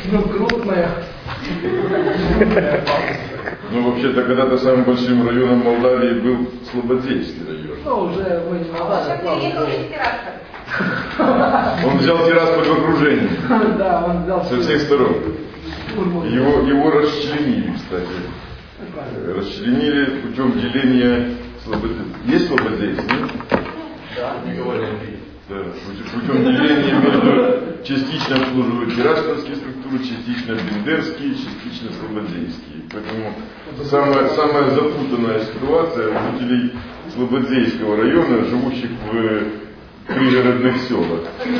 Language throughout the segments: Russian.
Ну, крупная. Ну, вообще-то, когда-то самым большим районом Молдавии был Слободейский район. Ну, уже мы не Молдавия. Он приехал из Тирасполя. Он взял Тирасполь в окружение. Да, он взял со всех сторон. Его расчленили, кстати. Расчленили путем деления Слободейска. Есть Слободейск, нет? Да, не говорили. Да, путем деления между частично обслуживают тираспольские структуры, частично бендерские, частично слободейские. Поэтому самая запутанная ситуация у жителей Слободейского района, живущих в пригородных селах.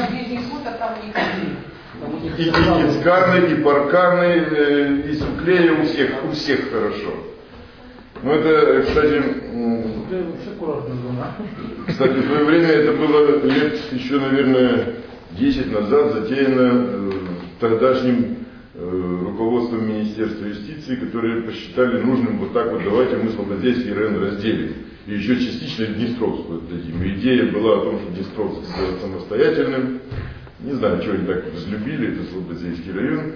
И Кицкарный, и Паркарный, и Суклея у всех хорошо. Но это, кстати, в свое время это было лет еще, наверное, 10 назад затеяно тогдашним руководством Министерства юстиции, которые посчитали нужным вот так вот, давайте мы Слободейский район разделим. И еще частично Днестровскую отдадим. И идея была о том, что Днестровский стал самостоятельным. Не знаю, чего они так взлюбили, это Слободейский район.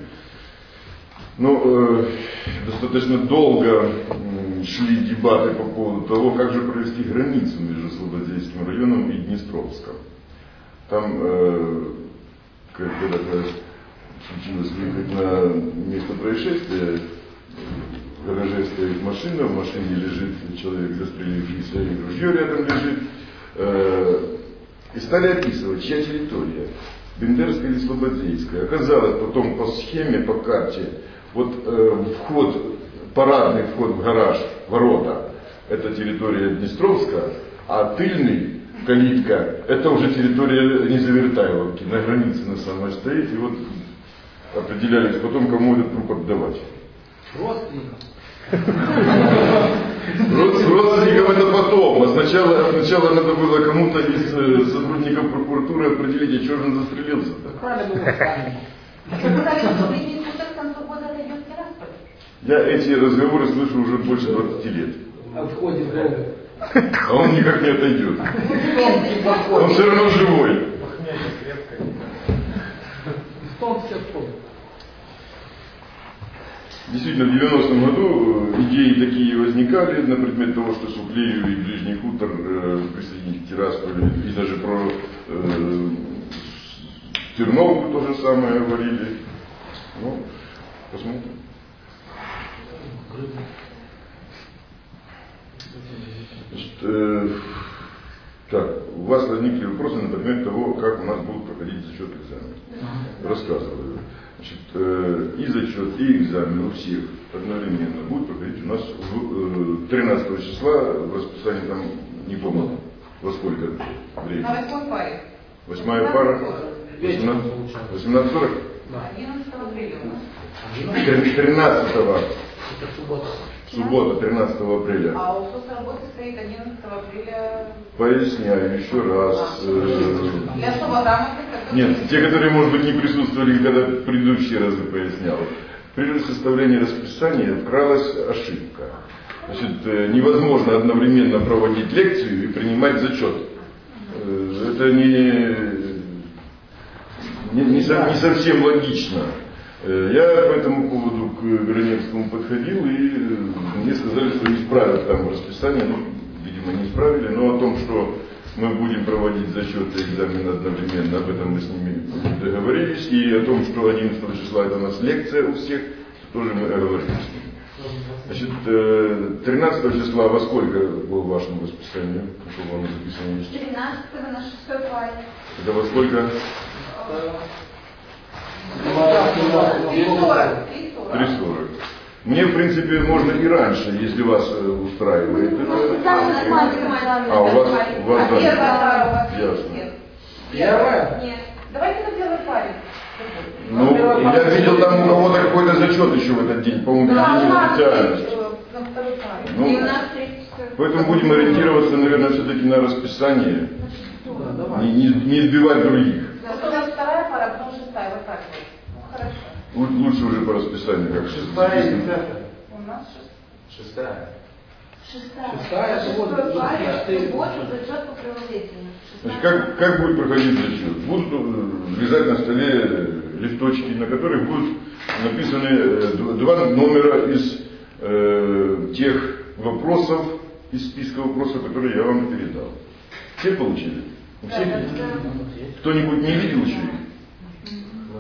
Но достаточно долго шли дебаты по поводу того, как же провести границу между Слободейским районом и Днестровском. Там, когда-то случилось выехать на место происшествия, в гараже стоит машина, в машине лежит человек застрелившийся, и ружье рядом лежит. И стали описывать, чья территория, Бендерская или Слободейская. Оказалось потом по схеме, по карте, вот парадный вход в гараж, ворота, это территория Днестровска, а тыльный, калитка, это уже территория Незавертайловки, на границе на самой стоит, и вот определялись потом, кому этот труп отдавать. Родственникам это потом, а сначала надо было кому-то из сотрудников прокуратуры определить, а чего же он застрелился-то. Я эти разговоры слышу уже больше 20 лет. Отходит долго. А он никак не отойдет. Он все равно живой. Действительно, в 90-м году идеи такие возникали на предмет того, что Суклею и Ближний хутор присоединить к Тирасполю, и даже про Терновку то же самое говорили. Ну, посмотрим. Значит, так, у вас возникли вопросы на предмет того, как у нас будут проходить зачет экзаменов. Рассказываю. Значит, и зачет, и экзамен у всех одновременно будет проходить у нас 13 числа, в расписании там, не помню, во сколько времени. На 8 паре. 8 пара? 18:40? Да. 11 апреля у нас. 13-го. Это суббота. Суббота, 13 апреля. А у соцработы стоит 11 апреля. Поясняю еще раз. Для особо грамотных. Нет, те, которые, может быть, не присутствовали, когда предыдущие разы пояснял. При составлении расписания вкралась ошибка. Значит, невозможно одновременно проводить лекцию и принимать зачет. Это не совсем логично. Я по этому поводу к Граневскому подходил, и мне сказали, что исправят там расписание, ну, видимо, не исправили, но о том, что мы будем проводить зачеты и экзамены одновременно, об этом мы с ними договорились, и о том, что 11 числа это у нас лекция у всех, тоже мы договорились с ними. Значит, 13 числа во сколько было в вашем расписании? Какого вам записано есть? 13 на 6 паре. Это во сколько? 3:40. Мне, в принципе, можно и раньше, если вас устраивает. А, у вас да. Ясно. Первая? Нет. Давайте на первой паре. Ну, я видел там у кого-то какой-то зачет еще в этот день, по-моему, день специальности. На второй паре. Ну, И у нас 3 поэтому будем ориентироваться, наверное, все-таки на расписание, не избивать других. Вторая пара, потом 6-я, вот так вот. Хорошо. Лучше уже по расписанию, как 6-я и 10-я. У нас 6-я. 6-я, суббота, зачет по правоведению. Значит, как будет проходить зачет? Будут лежать на столе листочки, на которых будут написаны два номера из тех вопросов, из списка вопросов, которые я вам передал. Все получили? У всех? Кто-нибудь не видел еще их?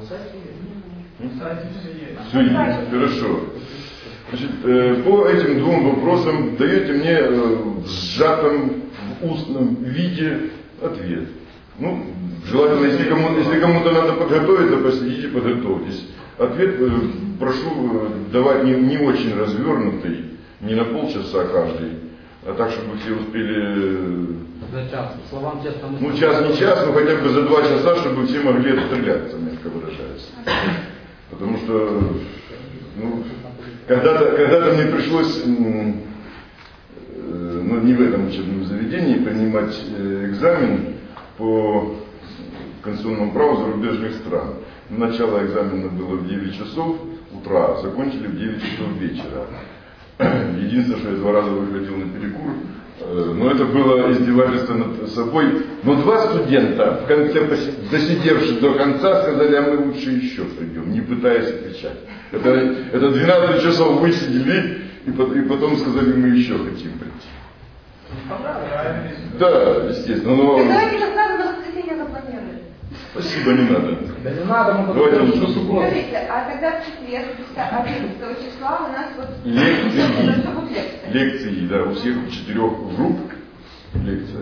Все есть, хорошо. Значит, по этим двум вопросам даете мне в сжатом, в устном виде ответ. Ну, желательно, если кому-то надо подготовиться, посидите, подготовьтесь. Ответ прошу давать не очень развернутый, не на полчаса каждый, а так, чтобы все успели... За час. Словам честно. Ну, час не час, но хотя бы за 2 часа, чтобы все могли отстреляться, мягко выражаясь. Потому что, ну, когда-то мне пришлось, ну, не в этом учебном заведении, принимать экзамен по конституционному праву зарубежных стран. Начало экзамена было в 9 часов утра, закончили в 9 часов вечера. Единственное, что я 2 раза выходил на перекур, но это было издевательство над собой. Но 2 студента, в конце досидевшие до конца, сказали, а мы лучше еще придем, не пытаясь отвечать. Это 12 часов высидели, и потом сказали, мы еще хотим прийти. Да, естественно. Но... Давайте как надо на воскресенье запланировать. Спасибо, не надо. Да не надо, мы Давайте потом лучше. Смотрите, а тогда в четверг, 11 числа у нас вот... Лекции. Лекции, да, у всех 4 групп лекция.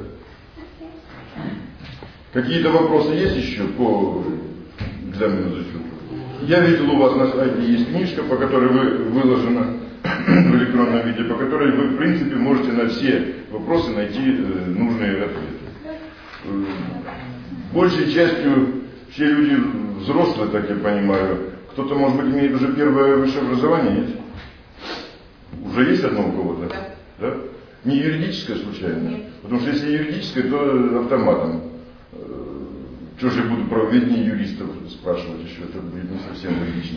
Какие-то вопросы есть еще по экзамену зачету? Я видел, у вас на сайте есть книжка, по которой выложена в электронном виде, по которой вы, в принципе, можете на все вопросы найти нужные ответы. Большей частью все люди взрослые, так я понимаю. Кто-то, может быть, имеет уже первое высшее образование, нет? Уже есть одно у кого-то? Да? Не юридическое случайно? Нет. Потому что если юридическое, то автоматом. Что же я буду про ведение юристов спрашивать еще? Это будет не совсем логично.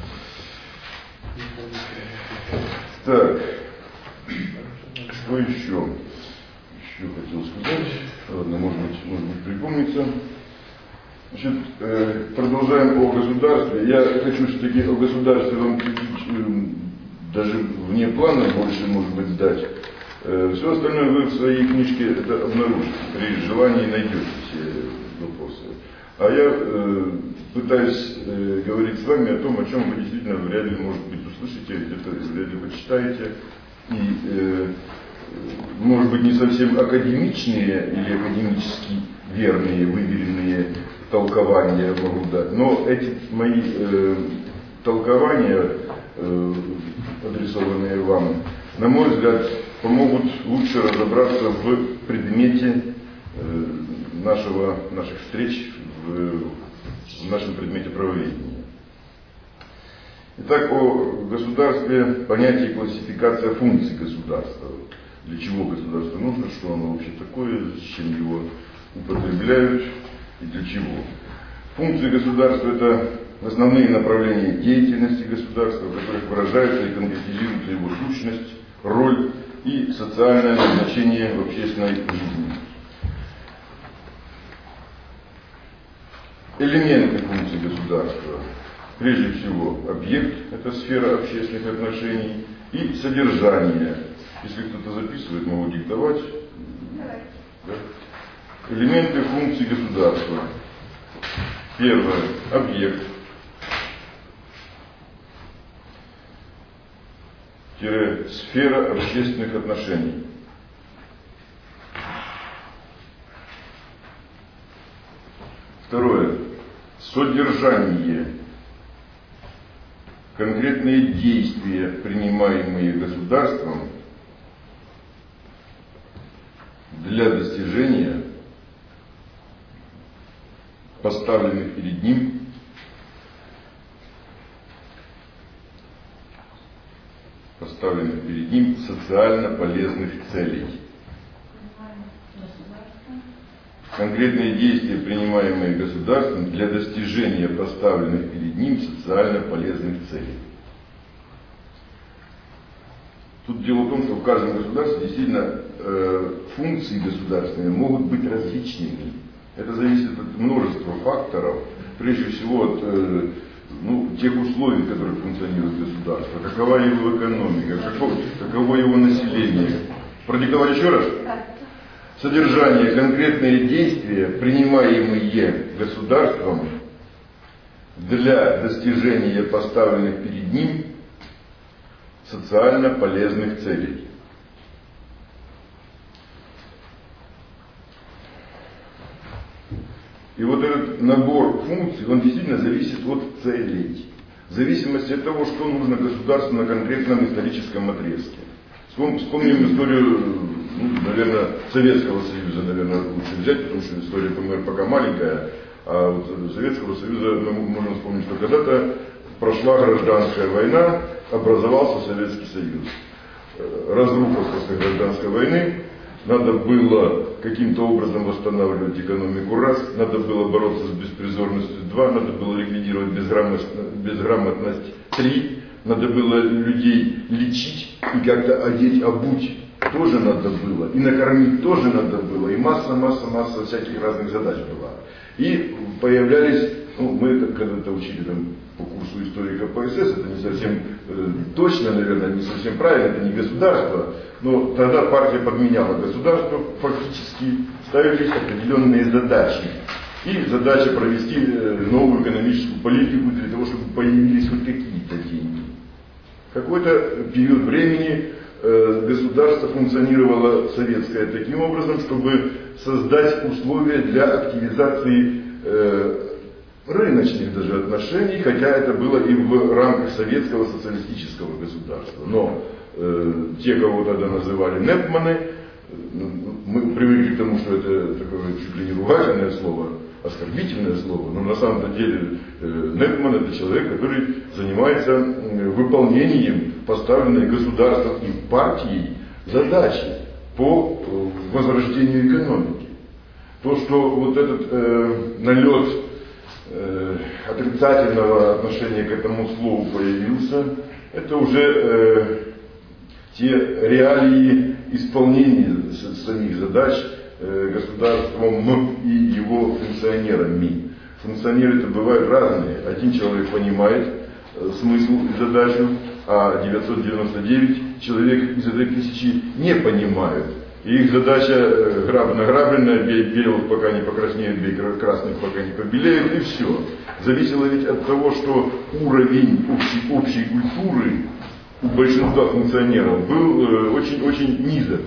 Так. Что еще? Еще хотел сказать. Ладно, может быть припомнится. Значит, продолжаем о государстве. Я хочу все-таки о государстве вам даже вне плана больше, может быть, дать. Все остальное вы в своей книжке это обнаружите. При желании найдете все вопросы. А я пытаюсь говорить с вами о том, о чем вы действительно вряд ли, может быть, услышите, где-то вряд ли почитаете. И, может быть, не совсем академичные или академически верные, выверенные толкования могу дать. Но эти мои толкования, адресованные вам, на мой взгляд, помогут лучше разобраться в предмете наших встреч, в нашем предмете правоведения. Итак, о государстве, понятие классификация функций государства. Для чего государство нужно, что оно вообще такое, зачем его употребляют и для чего. Функции государства – это основные направления деятельности государства, в которых выражается и конкретизируется его сущность, роль и социальное назначение в общественной жизни. Элементы функций государства. Прежде всего, объект – это сфера общественных отношений, и содержание. Если кто-то записывает, могу диктовать. Да? Элементы функций государства. Первое – объект. Сфера общественных отношений. Второе – содержание. Конкретные действия, принимаемые государством для достижения поставленных перед ним социально полезных целей. Конкретные действия, принимаемые государством для достижения поставленных перед ним социально полезных целей. Тут дело в том, что в каждом государстве действительно функции государственные могут быть различными. Это зависит от множества факторов, прежде всего от тех условий, в которых функционирует государство, какова его экономика, каково его население. Продиктовать еще раз? Содержание, конкретные действия, принимаемые государством для достижения поставленных перед ним социально полезных целей. И вот этот набор функций, он действительно зависит от целей. В зависимости от того, что нужно государству на конкретном историческом отрезке. Вспомним историю, наверное, Советского Союза, наверное, лучше взять, потому что история ПМР пока маленькая, а вот Советского Союза мы можем вспомнить, что когда-то прошла гражданская война, образовался Советский Союз. Разруха после гражданской войны, надо было каким-то образом восстанавливать экономику раз, надо было бороться с беспризорностью два, надо было ликвидировать безграмотность три, надо было людей лечить и как-то одеть, обуть тоже надо было, и накормить тоже надо было, и масса всяких разных задач была. И появлялись, мы когда-то учили там по курсу истории КПСС, это не совсем точно, наверное, не совсем правильно, это не государство, но тогда партия подменяла государство, фактически ставились определенные задачи. И задача провести новую экономическую политику для того, чтобы появились хоть какие-то деньги. Какой-то период времени государство функционировало советское таким образом, чтобы создать условия для активизации рыночных даже отношений, хотя это было и в рамках советского социалистического государства. Но те, кого тогда называли непманы, мы привыкли к тому, что это такое чуть ли не ругательное слово, оскорбительное слово, но на самом деле непман — это человек, который занимается выполнением поставленной государством и партией задачи по возрождению экономики. То, что вот этот налет отрицательного отношения к этому слову появился, это уже те реалии исполнения самих задач государством и его функционерами. Функционеры это бывают разные. Один человек понимает смысл и задачу, а 999 человек из этой тысячи не понимают. И их задача награбленная, бей белых пока не покраснеют, бей красных пока не побелеют, и все. Зависело ведь от того, что уровень общей культуры у большинства функционеров был очень низок.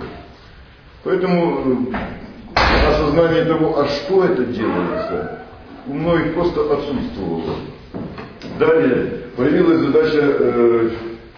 Поэтому осознание того, а что это делается, у многих просто отсутствовало. Далее появилась задача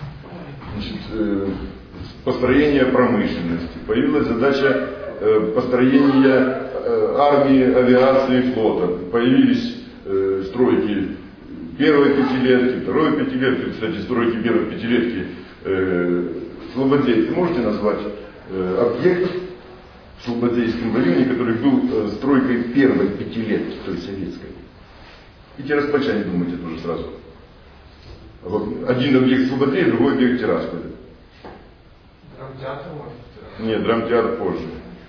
построения промышленности, появилась задача построения армии, авиации, флота. Появились стройки первой пятилетки, второй пятилетки, кстати, стройки первой пятилетки Слободейцы. Можете назвать объект в Слободейском районе, который был стройкой первой пятилетки, то есть советской? И тираспольчане думаете тоже сразу. Вот один объект в Слободе, другой объект в Тирасполе. Драмтеатр, может? Нет, драмтеатр позже.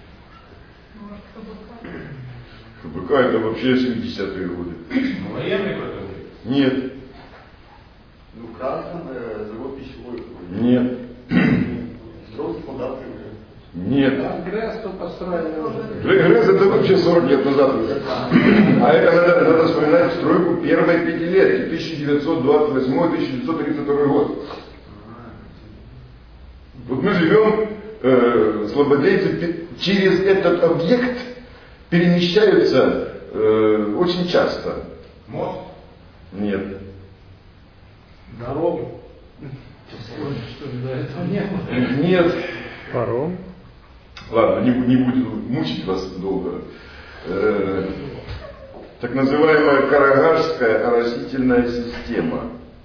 ХБК это вообще 70-е годы. Военный какой-то? Нет. Ну, в Красном завод пищевой. Нет. Строился солдаты. Нет. Грэс построили уже. ГРЭС это вообще 40 лет назад. А это надо вспоминать стройку первой пятилетки, 1928-1932 год. Вот мы живем, слободейцы через этот объект перемещаются очень часто. Мост? Нет. Дорогу. Что же до этого не было? Нет. Паром. Ладно, не буду мучить вас долго. Так называемая Карагашская оросительная система.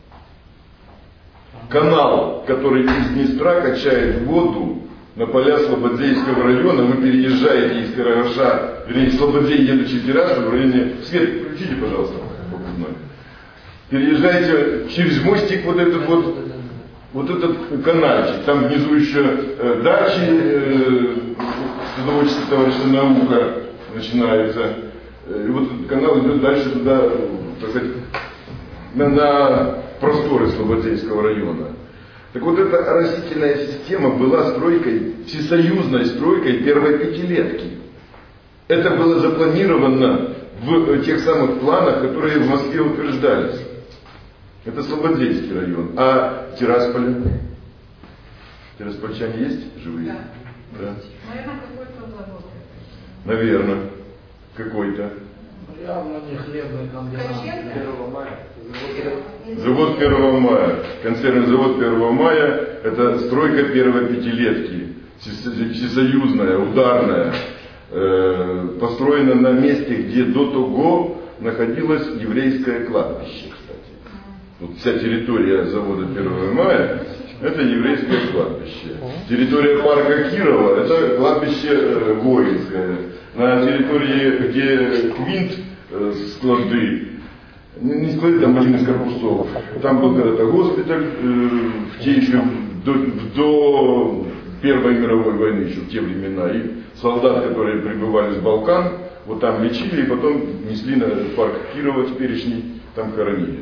Канал, который из Днестра качает воду на поля Слободейского района. Вы переезжаете из Карагаша, вернее, из Слободей едучи в Тирасполь, в районе... Свет, включите, пожалуйста, покупной. Переезжаете через мостик вот этот канальчик. Там внизу еще дачи, садоводчество товарищества наука начинается. И вот этот канал идет дальше туда, так сказать, на просторы Слободейского района. Так вот эта оросительная система была стройкой, всесоюзной стройкой первой пятилетки. Это было запланировано в тех самых планах, которые в Москве утверждались. Это Слободейский район. А Тирасполь? Тираспольчане есть живые? Да. Наверное, какой-то завод. Наверное, какой-то. Явно не хлебный комбинат. 1 мая. Завод 1 мая. Консервный завод 1 мая – это стройка первой пятилетки. Всесоюзная, ударная. Построена на месте, где до того находилось еврейское кладбище, кстати. Вот вся территория завода 1 мая – это еврейское кладбище. Территория парка Кирова – это кладбище воинское. На территории, где Квинт, склады, не склады, там один из корпусов, там был когда-то госпиталь, в те еще до Первой мировой войны, еще в те времена, и солдат, которые прибывали с Балкан, вот там лечили, и потом несли на парк Кирова теперешний, там хоронили.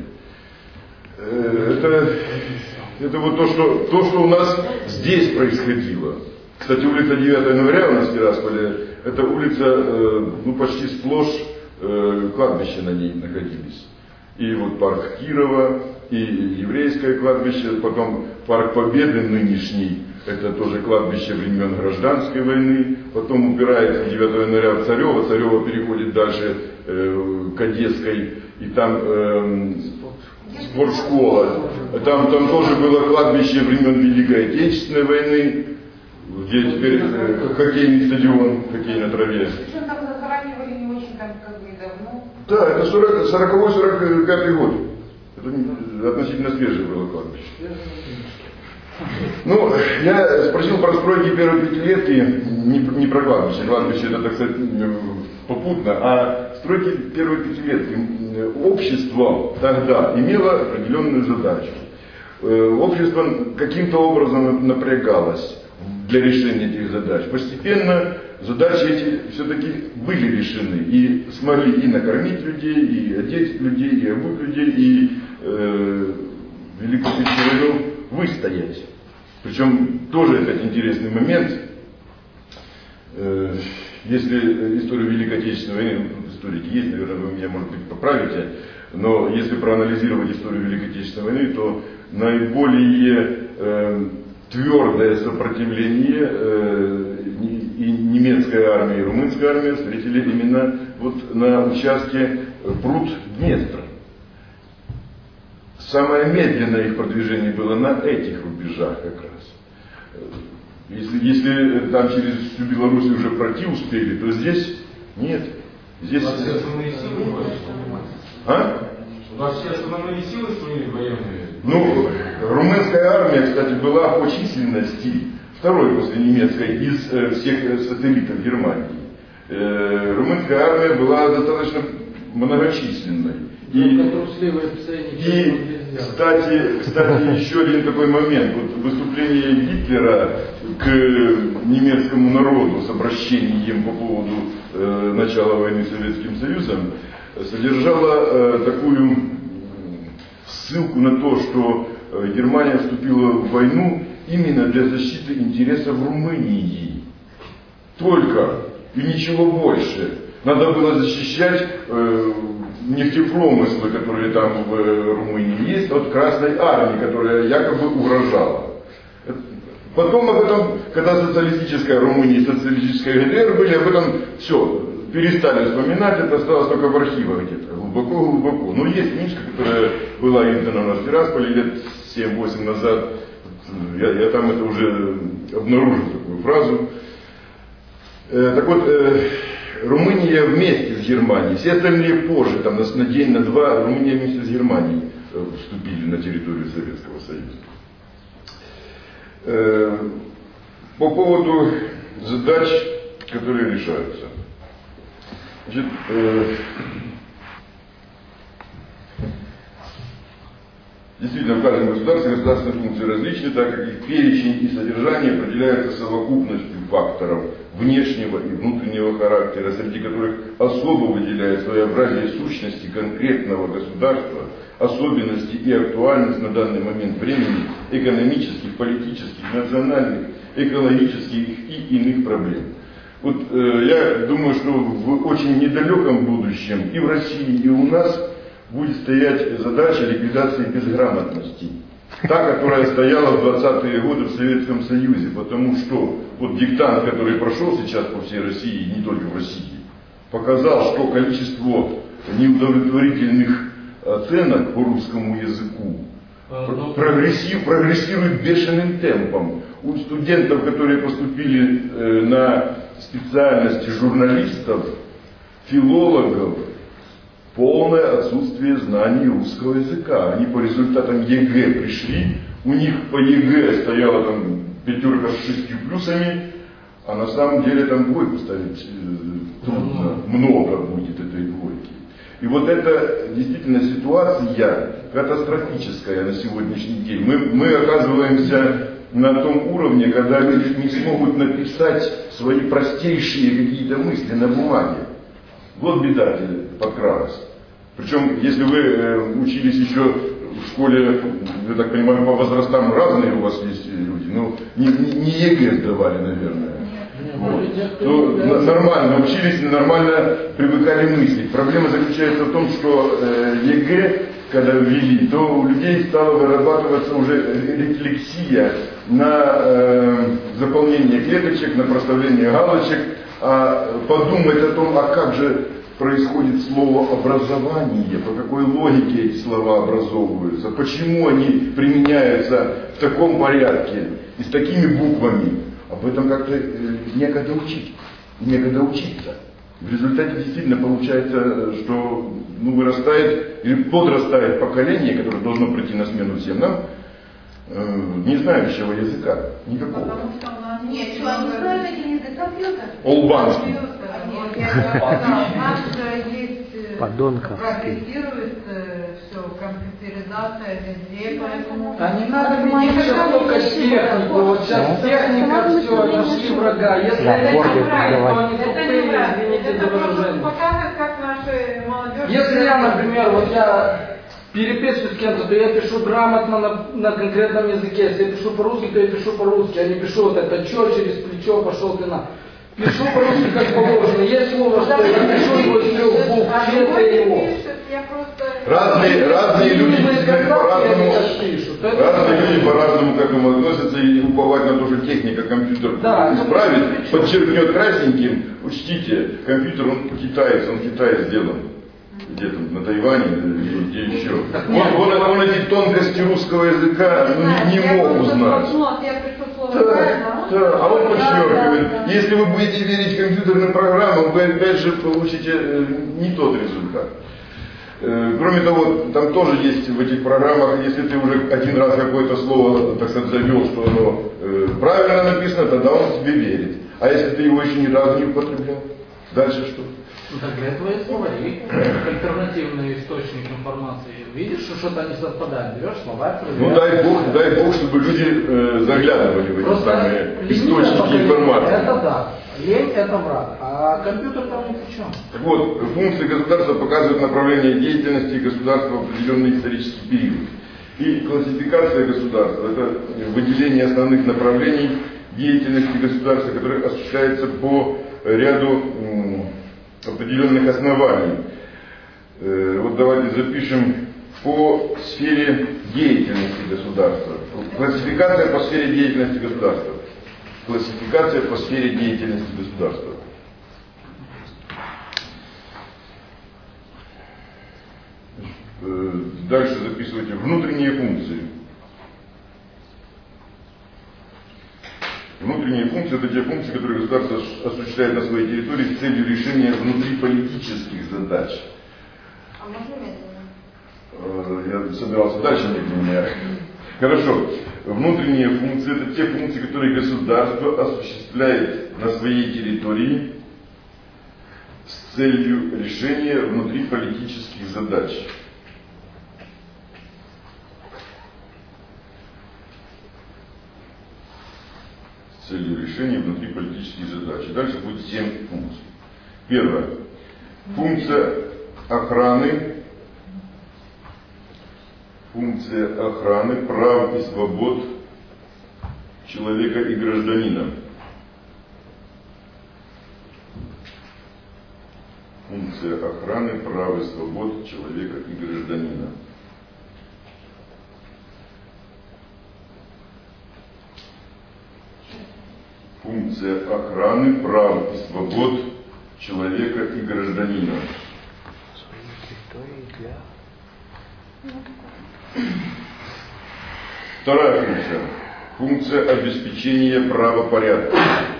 Это вот то, что у нас здесь происходило. Кстати, улица 9 января у нас в Тирасполе, это улица, почти сплошь кладбища на ней находились. И вот парк Кирова, и еврейское кладбище, потом парк Победы нынешний, это тоже кладбище времен Гражданской войны, потом упирается 9 января в Царево, Царево переходит дальше к Одесской, и там спортшкола. Там тоже было кладбище времен Великой Отечественной войны, где теперь хоккейный стадион, хоккей на траве. Причем там захоранивали не очень там как бы давно. Да, это 40-45 год. Это относительно свежее было кладбище. Я спросил про стройки первой пятилетки, не про кладбище. Кладбище это, так сказать, попутно, а стройки первой пятилетки. Общество тогда имело определенную задачу. Общество каким-то образом напрягалось для решения этих задач. Постепенно задачи эти все-таки были решены. И смогли и накормить людей, и одеть людей, и обуть людей, и Великую Отечественную войну выстоять. Причем тоже опять интересный момент. Если историю Великой Отечественной войны, историки есть, наверное, вы меня, может быть, поправите, но если проанализировать историю Великой Отечественной войны, то наиболее твердое сопротивление и немецкая армия, и румынская армия встретили именно вот на участке Пруд-Днестр. Самое медленное их продвижение было на этих рубежах как раз. Если там через всю Белоруссию уже пройти успели, то здесь нет. Здесь... У вас все основные силы были? У вас все основные силы, что ли, военные? Румынская армия, кстати, была по численности второй после немецкой из всех сателлитов Германии. Румынская армия была достаточно многочисленной. И, кстати, еще один такой момент. Вот выступление Гитлера к немецкому народу с обращением по поводу начала войны с Советским Союзом содержало такую ссылку на то, что Германия вступила в войну именно для защиты интересов Румынии. Только и ничего больше. Надо было защищать нефтепромыслы, которые там в Румынии есть, от Красной Армии, которая якобы угрожала. Потом об этом, когда социалистическая Румыния и социалистическая ГДР были, об этом все, перестали вспоминать, это осталось только в архивах где-то, глубоко-глубоко. Но есть книжка, которая была издана у нас в Тирасполе лет 7-8 назад, я там это уже обнаружил, такую фразу. Так вот, Румыния вместе с Германией, все остальные позже, там на день, на два, Румыния вместе с Германией вступили на территорию Советского Союза. По поводу задач, которые решаются. Значит, Действительно, в каждом государстве государственные функции различны, так как их перечень и содержание определяются совокупностью факторов внешнего и внутреннего характера, среди которых особо выделяет своеобразие сущности конкретного государства, особенности и актуальность на данный момент времени экономических, политических, национальных, экологических и иных проблем. Вот я думаю, что в очень недалеком будущем и в России, и у нас будет стоять задача ликвидации безграмотности. Та, которая стояла в 20-е годы в Советском Союзе, потому что вот диктант, который прошел сейчас по всей России, и не только в России, показал, что количество неудовлетворительных оценок по русскому языку прогрессирует бешеным темпом. У студентов, которые поступили на специальности журналистов, филологов, полное отсутствие знаний русского языка. Они по результатам ЕГЭ пришли, у них по ЕГЭ стояла там 5 с 6 плюсами, а на самом деле там двойку ставить трудно, много будет этой двойки. И вот это действительно ситуация катастрофическая на сегодняшний день. Мы оказываемся на том уровне, когда люди не смогут написать свои простейшие какие-то мысли на бумаге. Вот беда подкралась. Причем, если вы учились еще в школе, я так понимаю, по возрастам разные у вас есть люди, но не ЕГЭ сдавали, наверное. Вот. То нормально учились, нормально привыкали мыслить. Проблема заключается в том, что ЕГЭ, когда ввели, то у людей стала вырабатываться уже рефлексия на заполнение клеточек, на проставление галочек, а подумать о том, а как же происходит слово образование, по какой логике эти слова образовываются, почему они применяются в таком порядке и с такими буквами. Об этом как-то некогда учить, некогда учиться. В результате действительно получается, что вырастает или подрастает поколение, которое должно прийти на смену всем нам, не знающего языка никакого. Потому что у нас нет, что они знают эти языки, компьютер. Олбанский. У нас есть Подонковский. прогрессирует все, компьютеризация везде, поэтому... А не надо мне сейчас только технику, вот сейчас техника, все, нашли врага. Если Да, это Форды неправильно, то они Это тупые, неправильно. извините за Это просто выражение. показывает, как наши молодежь... Если я, например, вот я переписываюсь с кем-то, то я пишу грамотно на конкретном языке. Если я пишу по-русски, то я пишу по-русски. Я не пишу вот это чё через плечо, пошел ты на... Пишу по-русски как положено. Есть слово, что я пишу его из 3 букв, это его. Разные люди по-разному к этому относятся, и уповать на то, что техника компьютер исправит, подчеркнет красненьким. Учтите, компьютер, он китаец, он в Китае сделан. Где-то на Тайване или где еще. Он эти тонкости русского языка не мог узнать. Да, а он подчеркивает. Если вы будете верить компьютерным программам, вы опять же получите не тот результат. Кроме того, там тоже есть в этих программах, если ты уже один раз какое-то слово, так сказать, завел, что оно правильно написано, тогда он тебе верит. А если ты его еще ни разу не употреблял, дальше что? Ну так для этого есть словари, как альтернативный источник информации. Видишь, что что-то не совпадает, берешь словарь, проверяешь. Ну дай бог, чтобы люди заглядывали в эти самые источники информации. Это да. Лень – это враг, а компьютер там ни при чем. Так вот, функции государства показывают направление деятельности государства в определенный исторический период. И классификация государства – это выделение основных направлений деятельности государства, которые осуществляются по ряду определенных оснований. Вот давайте запишем по сфере деятельности государства. Классификация по сфере деятельности государства. Классификация по сфере деятельности государства. Дальше записывайте внутренние функции. Внутренние функции – это те функции, которые государство осуществляет на своей территории с целью решения внутриполитических задач. А можно медленно? Я собирался дальше медленно. Хорошо. Внутренние функции – это те функции, которые государство осуществляет на своей территории с целью решения внутриполитических задач. с целью решения внутриполитических задач. И дальше будет 7 функций. Первое. Функция охраны прав и свобод человека и гражданина. Функция охраны прав и свобод человека и гражданина. Функция охраны прав и свобод человека и гражданина. Вторая функция. Функция обеспечения правопорядка.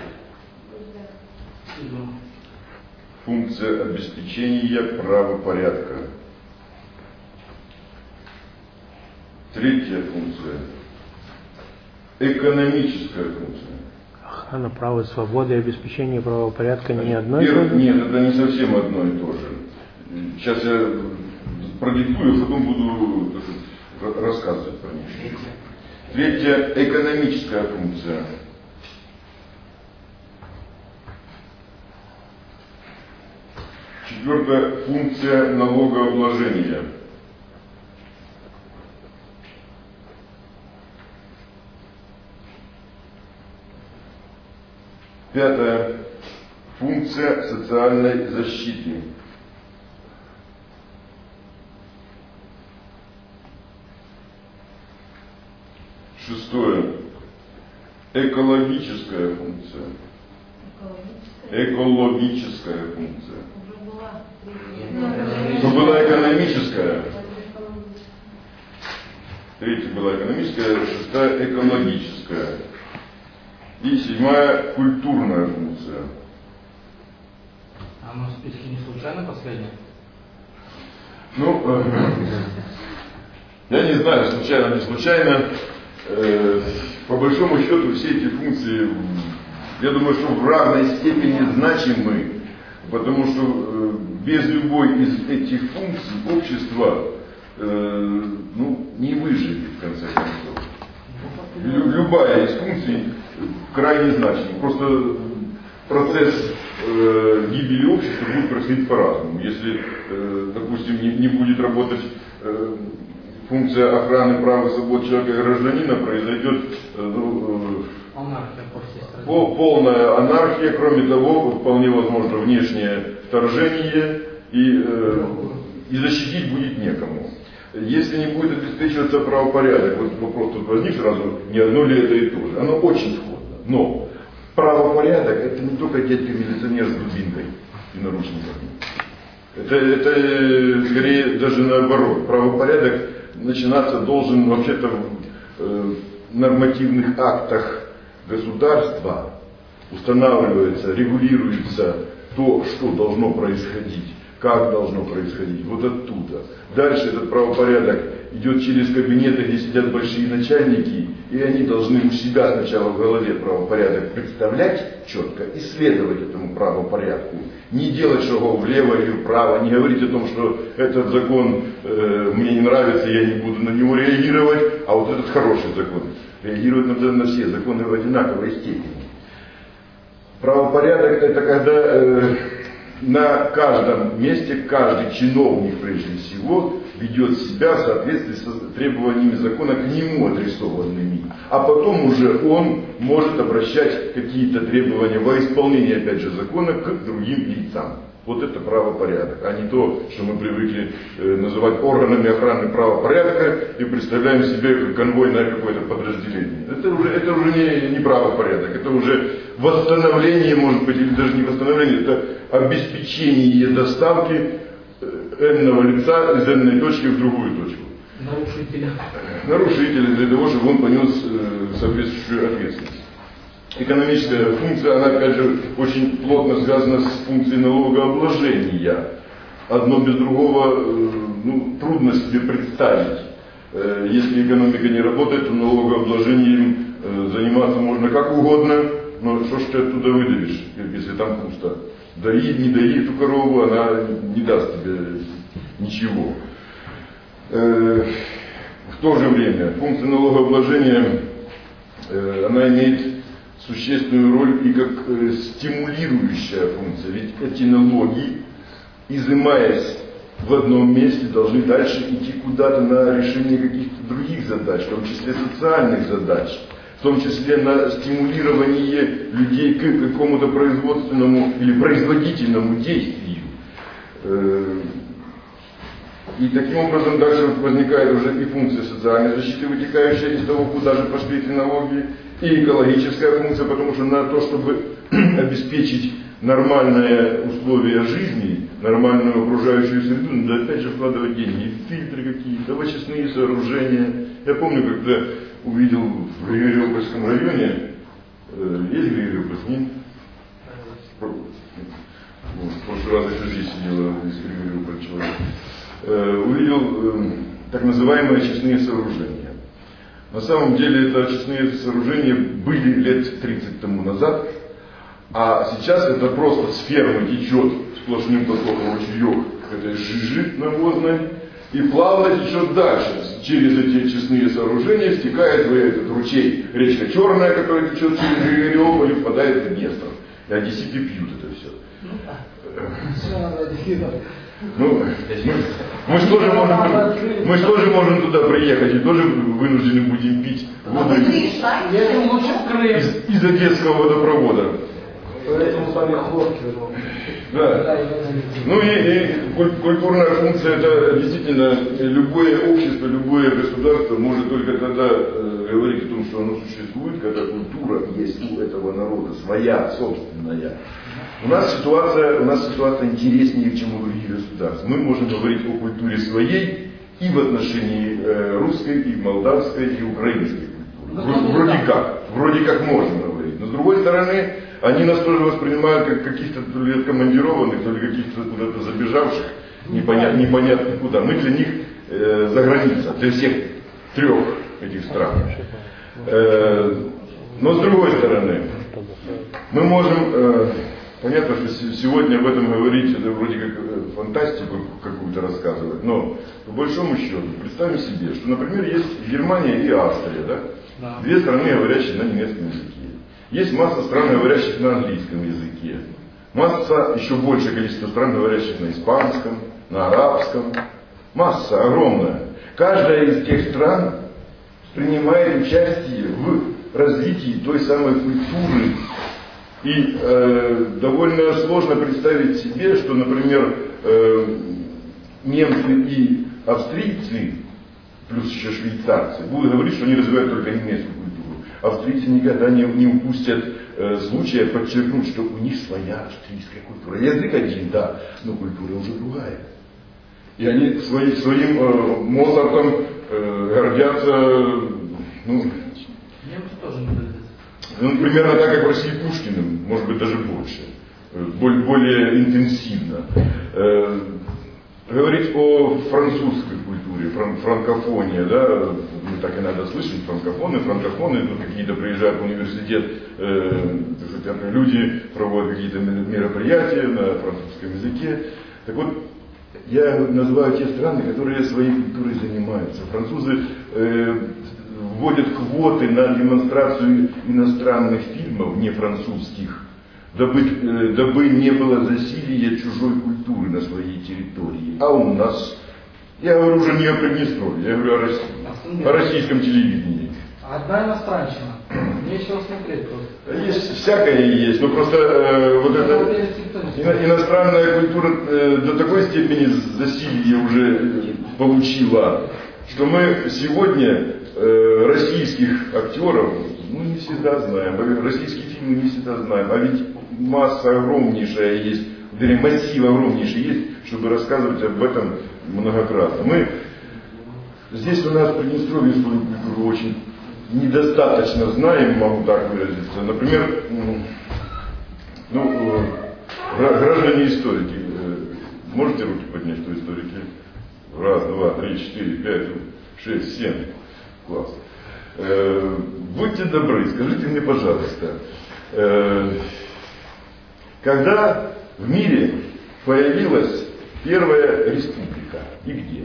Функция обеспечения правопорядка. Третья функция. Экономическая функция. Охрана права и свободы и обеспечение правопорядка не одно и то же? Нет, это не совсем одно и то же. Сейчас я продиктую, а потом буду рассказывать про них. Третья – экономическая функция. Четвертая – функция налогообложения. Пятая – функция социальной защиты. Шестое – экологическая функция. Экологическая функция. Была экономическая. Третья была экономическая, шестая – экологическая. И седьмая – культурная функция. А на списке не случайно последняя? Ну, я не знаю, случайно, не случайно. По большому счету все эти функции, я думаю, что в равной степени значимы, потому что без любой из этих функций общество не выживет, в конце концов. Любая из функций крайне значима. Просто процесс гибели общества будет происходить по-разному. Если, допустим, не будет работать функция охраны прав и свобод человека и гражданина, произойдет полная анархия. Кроме того, вполне возможно внешнее вторжение, и защитить будет некому. Если не будет обеспечиваться правопорядок, вот вопрос тут возник сразу, не одно ли это и то же. Оно очень сходно. Но правопорядок — это не только дядька-милиционер с дубинкой и наручниками. Это скорее даже наоборот. Правопорядок начинаться должен вообще-то в нормативных актах государства. Устанавливается, регулируется то, что должно происходить, как должно происходить, вот оттуда. Дальше этот правопорядок идет через кабинеты, где сидят большие начальники, и они должны у себя сначала в голове правопорядок представлять четко и следовать этому правопорядку. Не делать шагов влево или вправо, не говорить о том, что этот закон мне не нравится, я не буду на него реагировать, а вот этот хороший закон. Реагировать надо на все законы в одинаковой степени. Правопорядок — это когда на каждом месте каждый чиновник, прежде всего, ведет себя в соответствии с требованиями закона, к нему адресованными. А потом уже он может обращать какие-то требования во исполнение, опять же, закона к другим лицам. Вот это правопорядок, а не то, что мы привыкли называть органами охраны правопорядка и представляем себе конвойное какое-то подразделение. Это уже не правопорядок, это уже восстановление, может быть, или даже не восстановление, это обеспечение доставки энного лица из энной точки в другую точку. Нарушителя для того, чтобы он понес соответствующую ответственность. Экономическая функция, она опять же очень плотно связана с функцией налогообложения. Одно без другого трудно себе представить. Если экономика не работает, то налогообложением заниматься можно как угодно, но что ж ты оттуда выдавишь, если там пусто? Дои, не дои эту корову, она не даст тебе ничего. В то же время функция налогообложения, она имеет существенную роль и как стимулирующая функция. Ведь эти налоги, изымаясь в одном месте, должны дальше идти куда-то на решение каких-то других задач, в том числе социальных задач, в том числе на стимулирование людей к какому-то производственному или производительному действию. И таким образом дальше возникает уже и функция социальной защиты, вытекающая из того, куда же пошли эти налоги, и экологическая функция, потому что на то, чтобы обеспечить нормальные условия жизни, нормальную окружающую среду, надо опять же вкладывать деньги, фильтры какие-то, очистные сооружения. Я помню, когда увидел в Григорьевском районе, есть Григорьевск, нет? В прошлый раз еще здесь сидела из Григорьевска человек. Увидел так называемые очистные сооружения. На самом деле это очистные сооружения были лет 30 тому назад, а сейчас это просто с фермы течет сплошным потоком ручеек этой жижи навозной и плавно течет дальше. Через эти очистные сооружения стекает в этот ручей речка Черная, которая течет через Григорьев и впадает в Днестр. И одесситы пьют это все. Ну, мы же тоже можем туда приехать и тоже вынуждены будем пить воду из Одесского водопровода. Поэтому с вами хлопки. Да. Ну и культурная функция, это действительно любое общество, любое государство может только тогда говорить о том, что оно существует, когда культура есть у этого народа, своя, собственная. У нас ситуация интереснее, чем у других государств. Мы можем говорить о культуре своей и в отношении русской, и молдавской, и украинской культуры. Вроде как можно говорить. Но с другой стороны, они нас тоже воспринимают как каких-то то ли откомандированных, то ли каких-то куда-то забежавших, непонятно куда. Мы для них за граница, для всех трех этих стран. Но с другой стороны, мы можем, понятно, что сегодня об этом говорить, это вроде как фантастику какую-то рассказывать, но по большому счету, представим себе, что, например, есть Германия и Австрия, да? Две страны, говорящие на немецком языке. Есть масса стран, говорящих на английском языке. Масса, еще большее количество стран, говорящих на испанском, на арабском. Масса огромная. Каждая из тех стран принимает участие в развитии той самой культуры. И довольно сложно представить себе, что, например, немцы и австрийцы, плюс еще швейцарцы, будут говорить, что они развивают только немецкую культуру. Австрийцы никогда не упустят случая подчеркнуть, что у них своя австрийская культура. Язык один, да, но культура уже другая. И они своим Моцартом гордятся, Немцы тоже не примерно так, как в России Пушкиным, может быть даже больше, более интенсивно. Говорить о французской культуре, франкофония, да, так и надо слышать, франкофоны, ну, какие-то приезжают в университет, люди проводят какие-то мероприятия на французском языке. Так вот, я называю те страны, которые своей культурой занимаются. Французы вводят квоты на демонстрацию иностранных фильмов, не французских, дабы не было засилия чужой культуры на своей территории. А у нас, я говорю уже не о Приднестровье, я говорю о России, о российском телевидении. Одна иностранщина, нечего смотреть просто. Есть, всякое есть, но просто вот эта иностранная культура до такой степени засилия уже получила, что мы сегодня российских актеров, не всегда знаем, российские фильмы не всегда знаем, а ведь масса огромнейшая есть, массив огромнейший есть, чтобы рассказывать об этом многократно. Мы здесь у нас в Приднестровье свою культуру очень недостаточно знаем, могу так выразиться. Например, граждане-историки, можете руки поднять, что историки? Раз, два, три, четыре, пять, 6, 7. Класс. Будьте добры, скажите мне, пожалуйста, когда в мире появилась первая республика и где?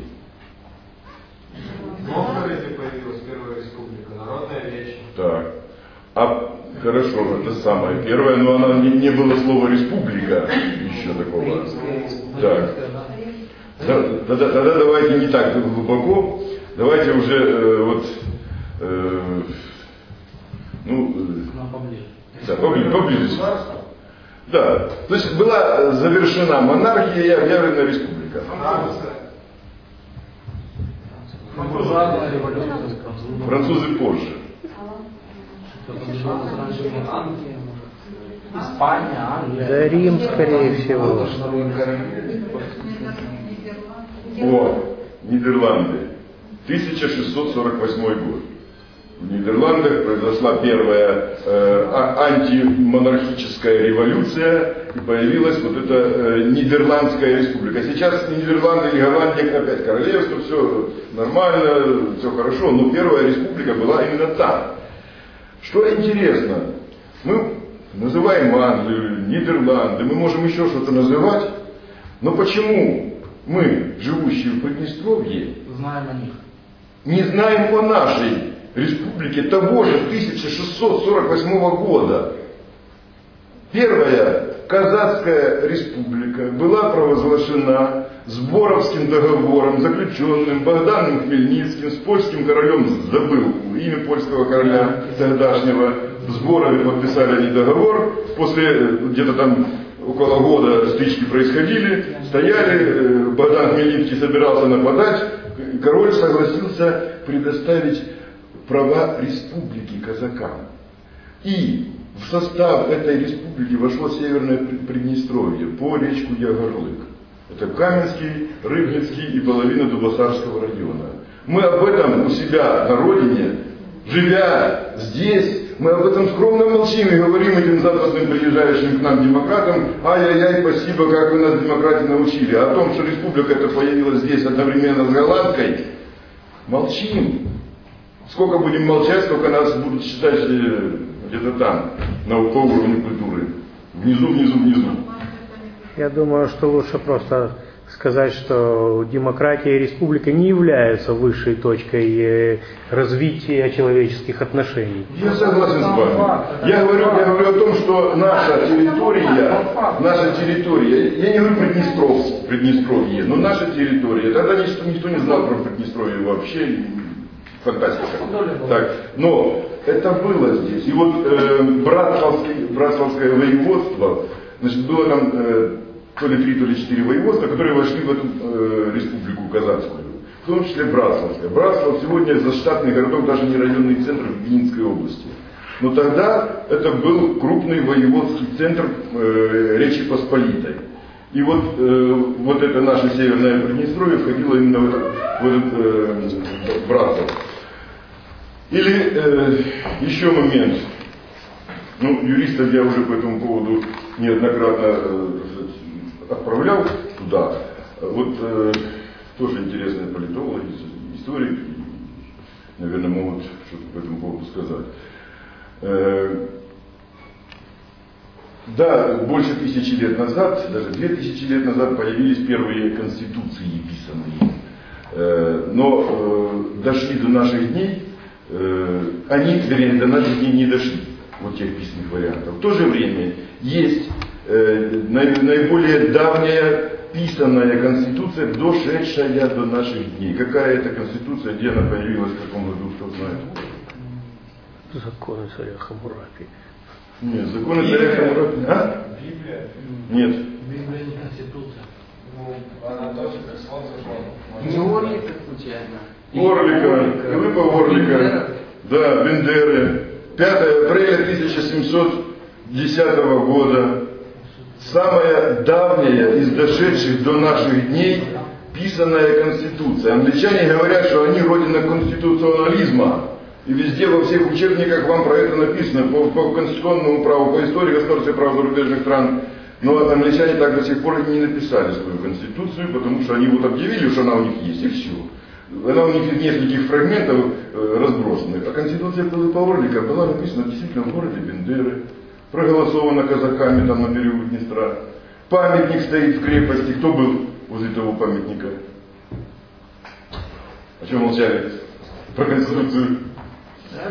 В Новгороде появилась первая республика, Народная Вечь. Так. А Хорошо, это самое первое, но она не было слова республика еще такого. Так. Тогда давайте не так глубоко, давайте уже поближе. Да, то есть была завершена монархия и объявлена республика. Французы позже. Испания, Англия. Да, Рим, скорее всего. Нидерланды. 1648 год. В Нидерландах произошла первая антимонархическая революция, и появилась вот эта Нидерландская республика. Сейчас Нидерланды и Голландия опять королевство, все нормально, все хорошо, но первая республика была именно там. Что интересно, мы называем Англию, Нидерланды, мы можем еще что-то называть, но почему мы, живущие в Приднестровье, знаем о них, не знаем о нашей республике того же 1648 года? Первая Казацкая республика была провозглашена Сборовским договором, заключенным Богданом Хмельницким с польским королем, забыл имя польского короля тогдашнего. В Сборове подписали они договор, после где-то там около года стычки происходили, стояли, Богдан Хмельницкий собирался нападать, король согласился предоставить права республики казакам. И в состав этой республики вошло Северное Приднестровье по речку Ягорлык. Это Каменский, Рыбницкий и половина Дубосарского района. Мы об этом у себя на родине, живя здесь, мы об этом скромно молчим и говорим этим западным приезжающим к нам демократам: ай-яй-яй, спасибо, как вы нас демократии научили. А о том, что республика эта появилась здесь одновременно с голландской, молчим. Сколько будем молчать, сколько нас будут считать где-то там, по уровню культуры. Внизу. Я думаю, что лучше просто сказать, что демократия и республика не являются высшей точкой развития человеческих отношений. Я согласен с вами. Я говорю о том, что наша территория, я не говорю Приднестровье, но наша территория, тогда никто не знал про Приднестровье вообще, фантастика. Так, но это было здесь. И вот Братславское воеводство, значит, было там то ли 3, то ли 4 воеводства, которые вошли в эту республику казацкую. В том числе Братславская. Братслав сегодня заштатный городок, даже не районный центр в Винницкой области. Но тогда это был крупный воеводский центр Речи Посполитой. И вот это наше Северное Приднестровье входило именно в этот Братслав. Или еще момент. Юристов я уже по этому поводу неоднократно отправлял туда. Вот тоже интересные политологи, историки, наверное, могут что-то по этому поводу сказать. Да, больше 1000 лет назад, даже 2000 лет назад появились первые конституции писанные. Но дошли до наших дней, они, вернее, до наших дней не дошли, вот тех писанных вариантов. В то же время есть наиболее давняя писанная конституция, дошедшая до наших дней. Какая это конституция, где она появилась, в каком году, кто знает? Законы царя Хаммурапи. Нет, законы царя Хаммурапи. А? Библия? Нет. Библия не конституция. Она тоже как солнце шло. Не Орлика случайно. Орлика, Липа Орлика, да, Бендеры. 5 апреля 1710 года. Самая давняя из дошедших до наших дней писанная конституция. Англичане говорят, что они родина конституционализма. И везде, во всех учебниках вам про это написано, по конституционному праву, по истории государственных прав зарубежных стран. Но англичане так до сих пор и не написали свою конституцию, потому что они вот объявили, что она у них есть, и все. Она у них из нескольких фрагментов разбросана. А конституция Пилипа Орлика была написана действительно в городе Бендеры, проголосована казаками там на берегу Днестра. Памятник стоит в крепости. Кто был возле того памятника? О чем молчали? Про конституцию.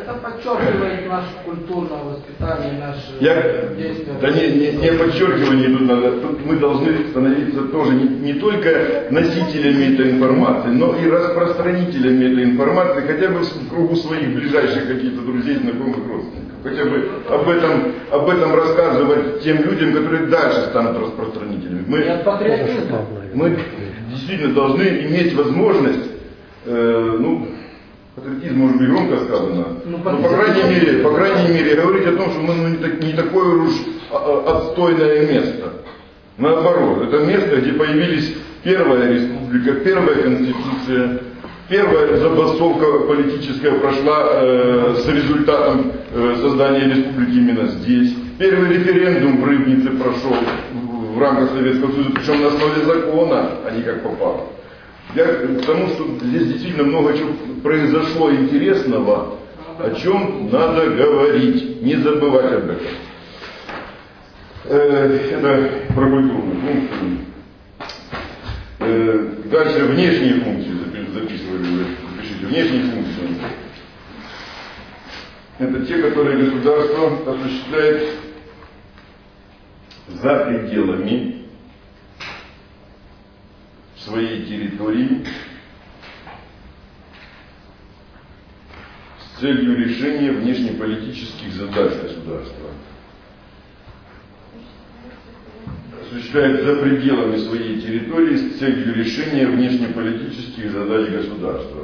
Это подчеркивает наше культурное воспитание, наши действия. Да не подчеркивание тут надо. Тут мы должны становиться тоже не только носителями этой информации, но и распространителями этой информации, хотя бы в кругу своих ближайших каких-то друзей, знакомых, родственников. Хотя бы об этом рассказывать тем людям, которые дальше станут распространителями. Мы действительно должны иметь возможность, патриотизм может быть громко сказано, но по крайней мере говорить о том, что мы не такое уж отстойное место. Наоборот, это место, где появились первая республика, первая конституция, первая забастовка политическая прошла с результатом создания республики именно здесь. Первый референдум в Рыбнице прошел в рамках Советского Союза, причем на основе закона, а не как попало. Я к тому, что здесь действительно много чего произошло интересного, о чем надо говорить, не забывать об этом. Это про культурную функцию. Дальше внешние функции запишите. Внешние функции. Это те, которые государство осуществляет за пределами своей территории с целью решения внешнеполитических задач государства. Осуществляет за пределами своей территории с целью решения внешнеполитических задач государства.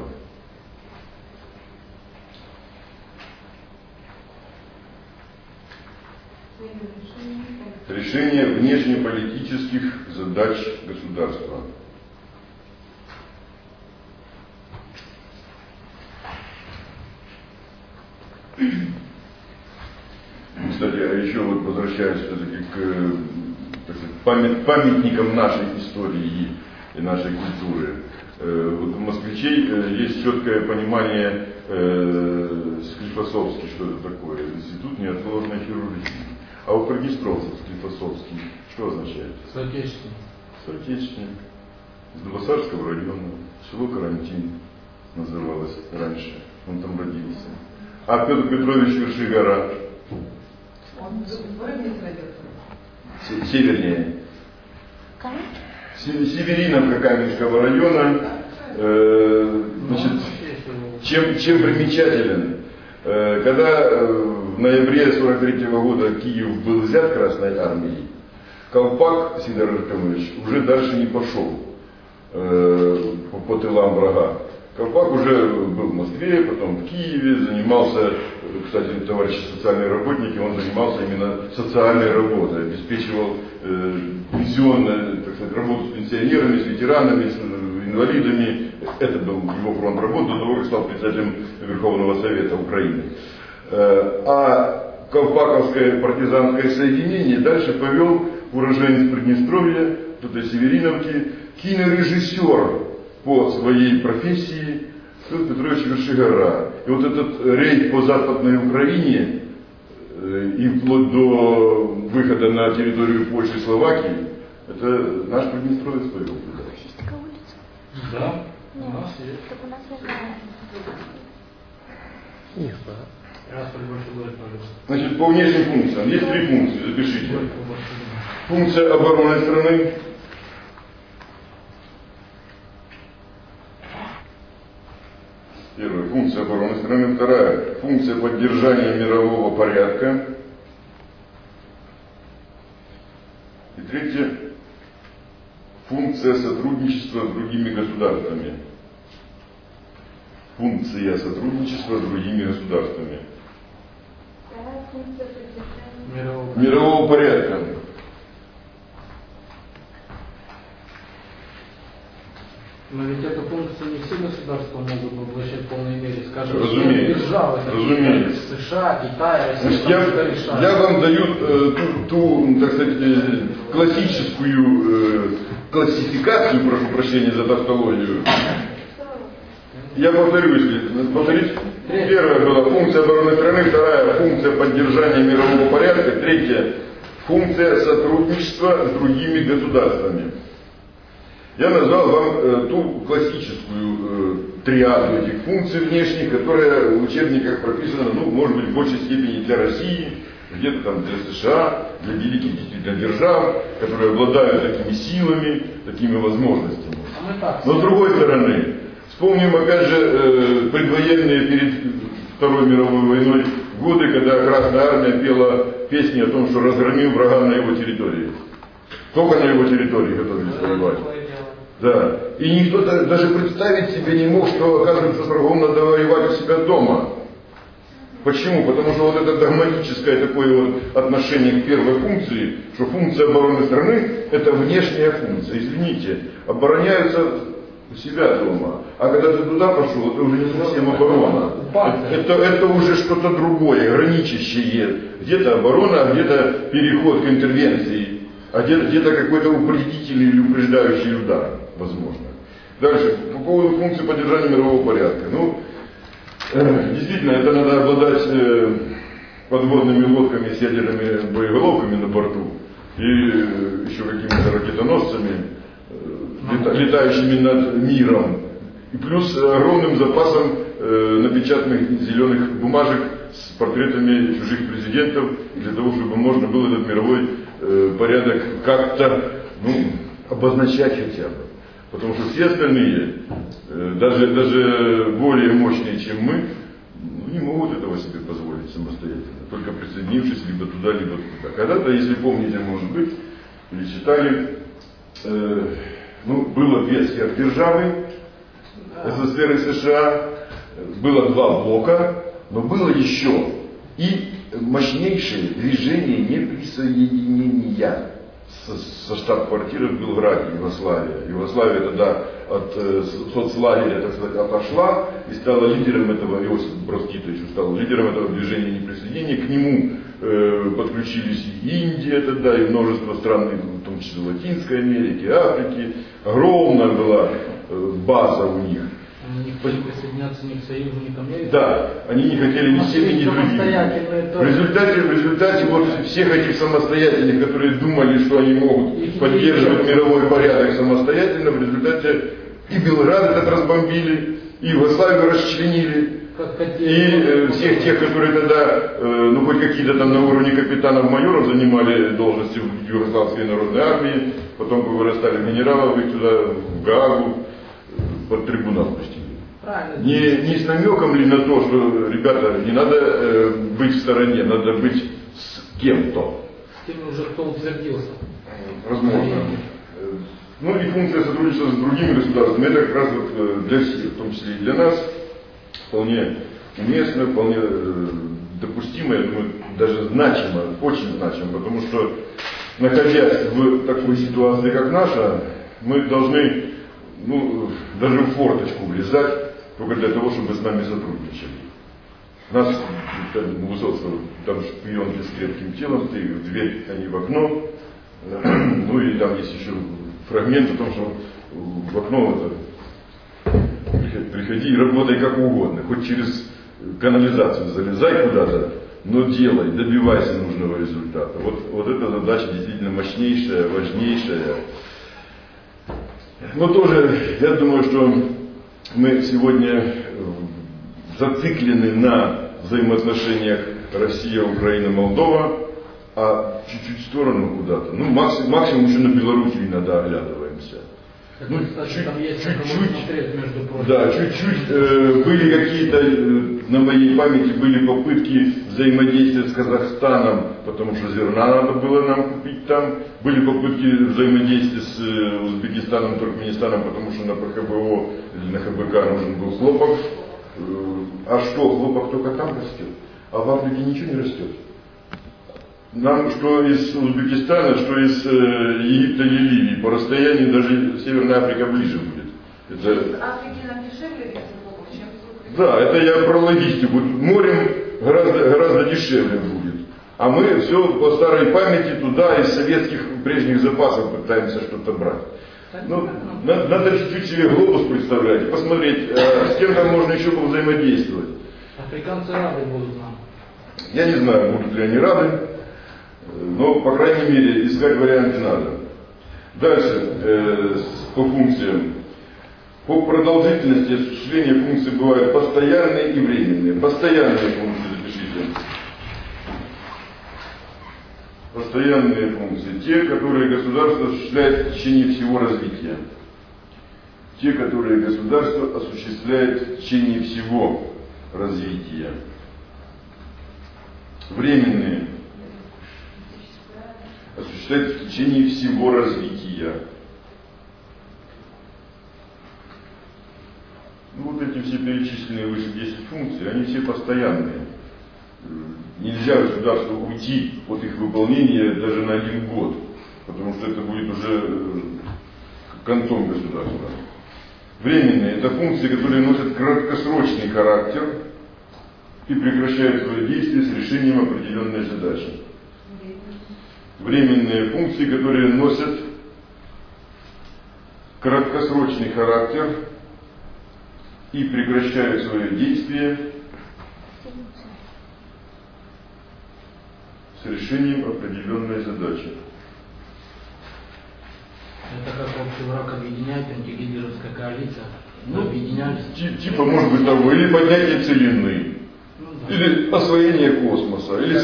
Решение внешнеполитических задач государства. Кстати, я еще возвращаюсь все-таки к памятникам нашей истории и нашей культуры. Вот у москвичей есть четкое понимание Склифосовский, что это такое. Институт неотложной хирургии. А у приднестровцев Склифосовский что означает? Соотечественник. Соотечественник. Из Новосарского района. Село Карантин называлось раньше. Он там родился. А Петр Петрович Вершигора? Он в Рыбнице родился. Севернее. Севериновка Каменского района. Значит, чем примечателен? Когда в ноябре 1943 года Киев был взят Красной армией, Колпак Сидор Аркамович уже дальше не пошел по тылам врага. Колпак уже был в Москве, потом в Киеве, занимался, кстати, товарищи социальные работники, он занимался именно социальной работой, обеспечивал пенсионную, так сказать, работу с пенсионерами, с ветеранами, с инвалидами. Это был его фронт работы до того, как стал председателем Верховного Совета Украины. А Колпаковское партизанское соединение дальше повел уроженец Приднестровья, тут и Севериновки, кинорежиссер по своей профессии Петр Петрович Вершигора. И вот этот рейд по Западной Украине и вплоть до выхода на территорию Польши и Словакии, это наш приднестровец повел туда. Есть такая улица? Да, Нет, у нас есть. так у нас я знаю. Не знаю. Раз больше будет, пожалуйста. Значит, по внешним функциям. Есть три функции, запишите. Функция обороны страны. Первая функция обороны страны. Вторая функция поддержания мирового порядка. И третья функция сотрудничества с другими государствами. Функция сотрудничества с другими государствами. Мирового порядка. Но ведь эту функцию не все государства могут воплощать в полной мере. Скажем, разумеется, державы, разумеется. США, Китай, Россия, я вам даю ту, так сказать, классическую классификацию, прошу прощения за тавтологию. Я повторюсь. Первая была функция обороны страны, вторая функция поддержания мирового порядка, третья функция сотрудничества с другими государствами. Я назвал вам ту классическую триаду этих функций внешних, которая в учебниках прописана, ну, может быть, в большей степени для России, где-то там для США, для великих действительно держав, которые обладают такими силами, такими возможностями. Но с другой стороны, вспомним опять же предвоенные перед Второй мировой войной годы, когда Красная Армия пела песни о том, что разгромил врага на его территории. Только на его территории готовились воевать. Да. И никто даже представить себе не мог, что, оказывается, с врагом надо воевать у себя дома. Почему? Потому что вот это догматическое такое вот отношение к первой функции, что функция обороны страны – это внешняя функция. Извините, обороняются у себя дома. А когда ты туда пошел, это уже не совсем оборона. Это уже что-то другое, граничащее. Где-то оборона, а где-то переход к интервенции, а где-то какой-то упредительный или упреждающий удар, возможно. Дальше, по поводу функции поддержания мирового порядка. Ну, действительно, это надо обладать подводными лодками с ядерными боеголовками на борту и еще какими-то ракетоносцами, летающими над миром. И плюс огромным запасом напечатанных зеленых бумажек с портретами чужих президентов, для того, чтобы можно было этот мировой порядок как-то обозначать хотя бы. Потому что все остальные, даже более мощные, чем мы, не могут этого себе позволить самостоятельно, только присоединившись либо туда, либо туда. Когда-то, если помните, может быть, или читали, было две сверхдержавы, СССР и США, было два блока, но было еще и мощнейшее движение неприсоединения со штаб-квартиры в Белграде, Югославия. Югославия тогда от соцлагеря, так сказать, отошла и стала лидером этого, Иосиф Брод Тито еще стал лидером этого движения неприсоединения. К нему подключились и Индия тогда, и множество стран, в том числе Латинской Америки, Африки. Огромная была база у них. Они не хотели присоединяться ни к Союзу, ни к Америке. Да, они не хотели ни с теми, ни другими. В результате вот всех этих самостоятельных, которые думали, что они могут поддерживать мировой порядок самостоятельно, в результате и Белград этот разбомбили, и Югославию расчленили, и всех тех, которые тогда, хоть какие-то там на уровне капитанов-майоров занимали должности в Югославской народной армии, потом вырастали в генералов, их туда в Гаагу под трибунал пустили. Не с намеком ли на то, что, ребята, не надо быть в стороне, надо быть с кем-то. С кем уже кто утвердился. Возможно. И функция сотрудничества с другими государствами, это как раз вот для всех, в том числе и для нас, вполне уместно, вполне допустимо, я думаю, даже значимо, очень значимо, потому что, находясь в такой ситуации, как наша, мы должны даже в форточку влезать только для того, чтобы с нами сотрудничали. Нас, Высоцкого, там шпионки с крепким телом стоит, в дверь, а не в окно. И там есть еще фрагмент о том, что в окно приходи и работай как угодно, хоть через канализацию залезай куда-то, но делай, добивайся нужного результата. Вот эта задача действительно мощнейшая, важнейшая. Но тоже, я думаю, что мы сегодня зациклены на взаимоотношениях Россия, Украина, Молдова, а чуть-чуть в сторону куда-то. Максимум еще на Белоруссию иногда оглядываемся. Чуть-чуть были какие-то, на моей памяти были попытки взаимодействия с Казахстаном, потому что зерна надо было нам купить там. Были попытки взаимодействия с Узбекистаном, Туркменистаном, потому что на ПХБО или на ХБК нужен был хлопок. А что, хлопок только там растет, а в Африке ничего не растет. Нам что из Узбекистана, что из Египта или Ливии, по расстоянию даже Северная Африка ближе будет. Это... Африке нам дешевле везет хлопок, чем с Узбекистаном? Да, это я про логистику. Морем гораздо дешевле будет. А мы все по старой памяти туда из советских прежних запасов пытаемся что-то брать. Надо чуть-чуть себе глобус представлять и посмотреть, с кем там можно еще взаимодействовать. Африканцы рады будут нам. Я не знаю, будут ли они рады, но, по крайней мере, искать варианты надо. Дальше, по функциям. По продолжительности осуществления функций бывают постоянные и временные. Постоянные функции запишите. Постоянные функции. Те, которые государство осуществляет в течение всего развития. Те, которые государство осуществляет в течение всего развития. Временные. Осуществляет в течение всего развития. Ну, вот эти все перечисленные выше 10 функций, они все постоянные. Нельзя государству уйти от их выполнения даже на 1 год, потому что это будет уже концом государства. Временные – это функции, которые носят краткосрочный характер и прекращают свое действие с решением определенной задачи. Временные функции, которые носят краткосрочный характер и прекращают свое действие с решением определенной задачи. Это как общий враг объединяет, антигитлеровская коалиция. Объединялись. Типа, может быть, того, или поднятие целины, или освоение космоса, или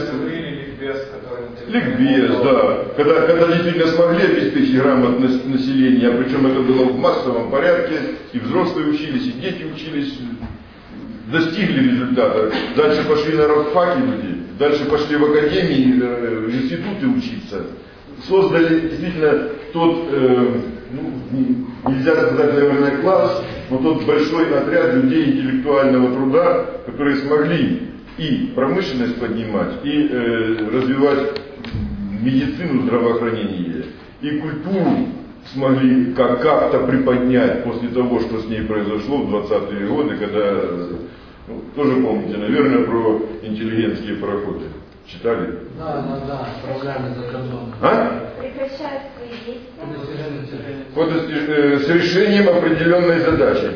ликбез, да. Когда действительно смогли обеспечить грамотность населения, а причем это было в массовом порядке, и взрослые учились, и дети учились, достигли результата. Дальше пошли на рабфаки люди, дальше пошли в академии, в институты учиться. Создали действительно тот, нельзя сказать, наверное, класс, но тот большой отряд людей интеллектуального труда, которые смогли и промышленность поднимать, и развивать медицину, здравоохранение, и культуру смогли как-то приподнять после того, что с ней произошло в 20-е годы, когда, тоже помните, наверное, про интеллигентские пароходы. Читали? Да, отправляли за кордон. Прекращают свои действия. С решением определенной задачи.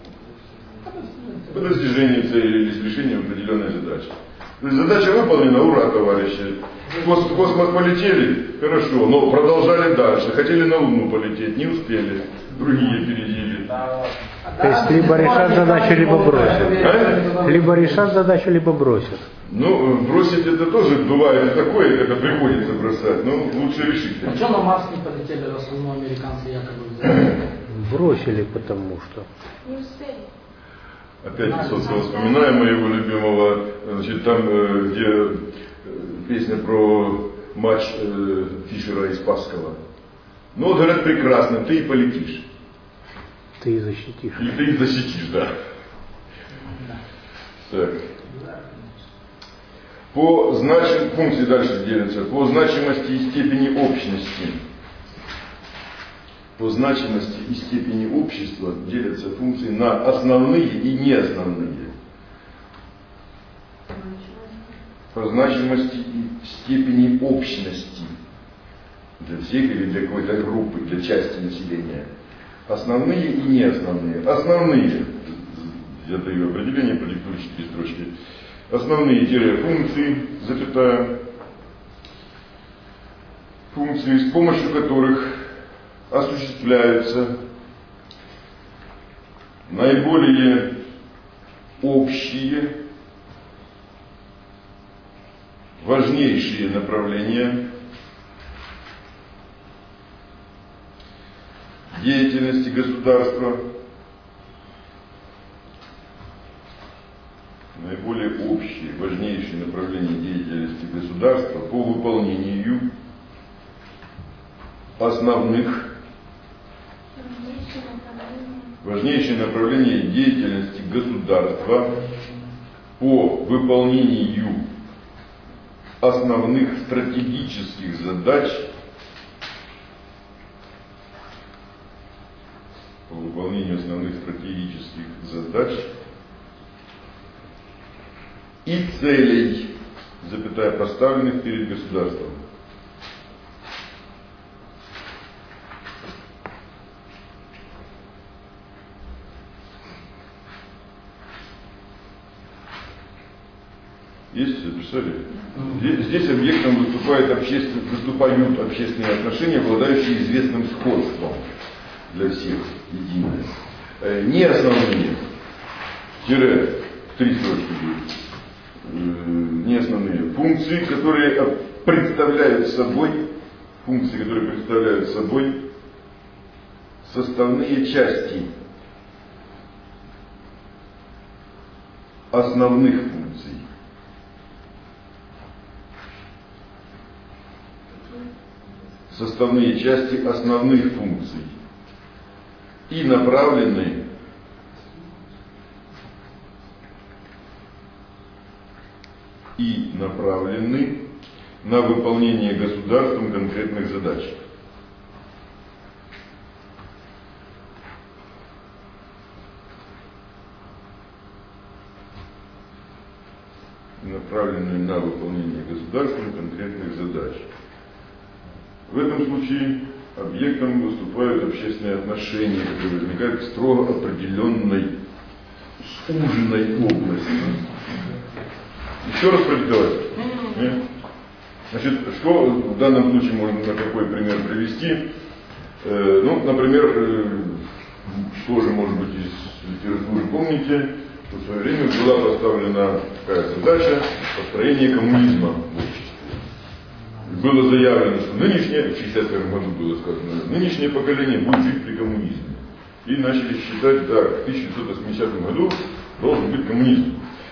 По достижению цели или с решением определенной задачи. То есть задача выполнена, ура, товарищи. В космос полетели, хорошо, но продолжали дальше. Хотели на Луну полететь, не успели. Другие опередили. То есть либо решат задачу, либо бросят. Либо решат задачу, либо бросят. Ну, бросить это тоже бывает такое, когда приходится бросать, но лучше решить. А что на Марс не полетели, раз Луну американцы якобы взяли? Бросили, потому что. Не успели. Опять Высоцкого вспоминаем, моего любимого, значит, там, где песня про матч Фишера и Спасского. Ну, вот говорят, прекрасно, ты и полетишь. Ты и защитишь. И ты и защитишь, да. Так. По функции дальше делятся. По значимости и степени общности. По значимости и степени общества делятся функции на основные и неосновные. По значимости и степени общности. Для всех или для какой-то группы, для части населения. Основные и неосновные. Основные. Я даю определение, продиктую 4 строчки. Основные функции, запятая. Функции, с помощью которых осуществляются наиболее общие, важнейшие направления деятельности государства, наиболее общие, важнейшие направления деятельности государства по выполнению основных важнейшие направления деятельности государства по выполнению основных стратегических задач по выполнению основных стратегических задач и целей, запятая, поставленных перед государством. Есть, записали? Здесь объектом выступают общественные отношения, обладающие известным сходством для всех, единое. Не основные, тире, 3 строчки будет. Не основные функции, которые представляют собой составные части основных функций. Составные части основных функций и направлены на выполнение государством конкретных задач. Направленные на выполнение государством конкретных задач. В этом случае объектом выступают общественные отношения, которые возникают в строго определенной, суженной области. Еще раз продиктовать? Нет? Значит, что в данном случае можно на какой пример привести? Например, тоже, может быть, из литературы помните, что в свое время была поставлена такая задача построения коммунизма в обществе. Было заявлено, что нынешнее, в 1961 году было сказано, нынешнее поколение будет жить при коммунизме. И начали считать, да, в 1980 году должен быть коммунизм.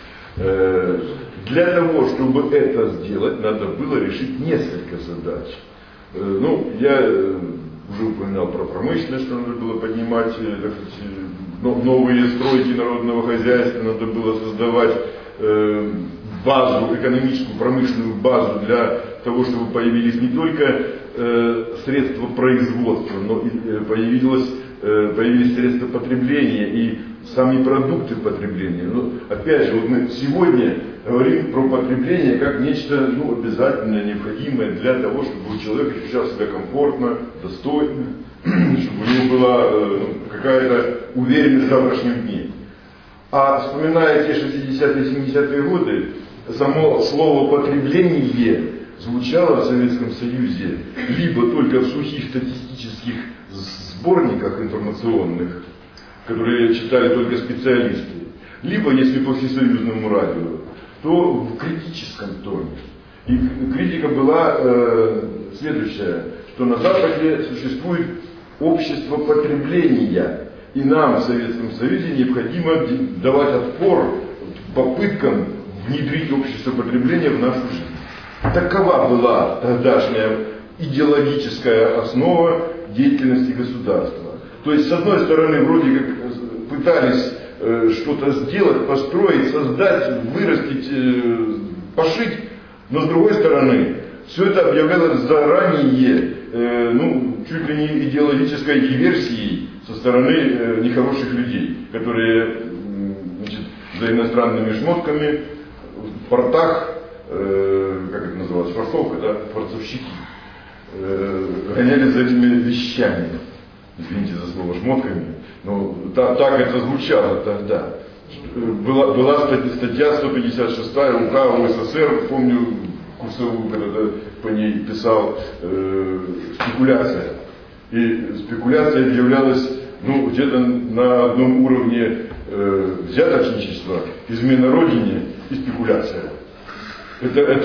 Для того, чтобы это сделать, надо было решить несколько задач. Я уже упоминал про промышленность, что надо было поднимать, новые стройки народного хозяйства, надо было создавать базу, экономическую, промышленную базу для того, чтобы появились не только средства производства, но и появились средства потребления и сами продукты потребления. Опять же, мы сегодня говорим про потребление как нечто обязательное, необходимое для того, чтобы человек ощущал себя комфортно, достойно, чтобы у него была какая-то уверенность в завтрашнем дне. А вспоминая те 60-е, 70-е годы, само слово «потребление» звучало в Советском Союзе либо только в сухих статистических сборниках информационных, которые читали только специалисты, либо, если по всесоюзному радио, то в критическом тоне. И критика была следующая, что на Западе существует общество потребления, и нам в Советском Союзе необходимо давать отпор попыткам внедрить общество потребления в нашу жизнь. Такова была тогдашняя идеологическая основа деятельности государства. То есть, с одной стороны, вроде как пытались что-то сделать, построить, создать, вырастить, пошить, но с другой стороны, все это объявлялось заранее, чуть ли не идеологической диверсией со стороны нехороших людей, которые, за иностранными шмотками в портах, как это называлось, форцовка, да, форцовщики, гонялись за этими вещами. Извините за слово шмотками, но так это звучало тогда. Была статья 156 УК УССР, помню, курсовую, когда по ней писал, спекуляция. И спекуляция являлась где-то на одном уровне взяточничества, измена родине и спекуляция. Это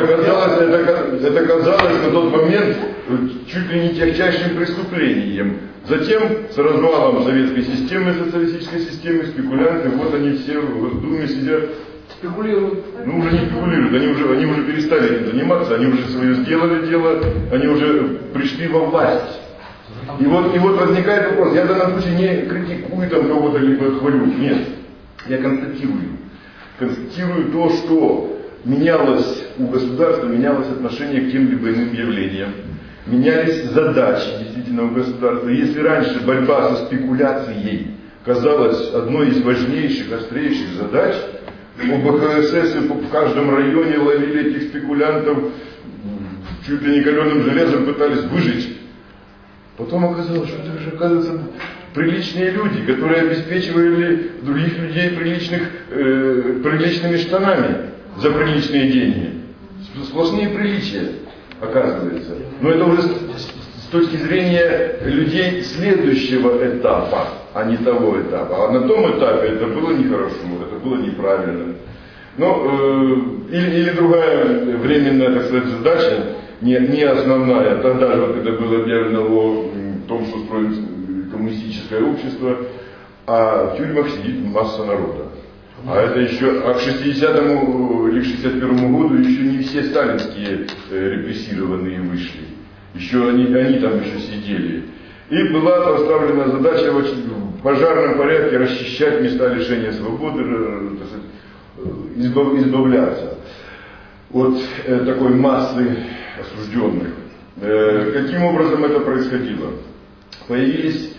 казалось на тот момент чуть ли не техчайшим преступлением. Затем, с развалом советской системы, социалистической системы, спекулянты, вот они все в Госдуме сидят. Спекулируют. Уже не спекулируют, они уже перестали этим заниматься, они уже свое сделали дело, они уже пришли во власть. И вот возникает вопрос, я в данном случае не критикую там кого-то, либо хвалю, нет, я констатирую. Констатирую то, что менялось у государства, менялось отношение к тем либо иным явлениям. Менялись задачи действительно у государства. Если раньше борьба со спекуляцией казалась одной из важнейших, острейших задач, ОБХСС в каждом районе ловили этих спекулянтов, чуть ли не каленым железом пытались выжечь. Потом оказалось, что это же, оказывается, приличные люди, которые обеспечивали других людей приличными штанами. за приличные деньги. Сплошные приличия, оказывается. Но это уже с точки зрения людей следующего этапа, а не того этапа. А на том этапе это было нехорошо, это было неправильно. Ну, или другая временная, так сказать, задача, не основная. Тогда же, вот это было объявлено о том, что строится коммунистическое общество, а в тюрьмах сидит масса народа. А это еще, а к 60-му или к 61-му году еще не все сталинские репрессированные вышли. Еще они там еще сидели. И была поставлена задача в пожарном порядке расчищать места лишения свободы, так сказать, избавляться от такой массы осужденных. Каким образом это происходило? Появились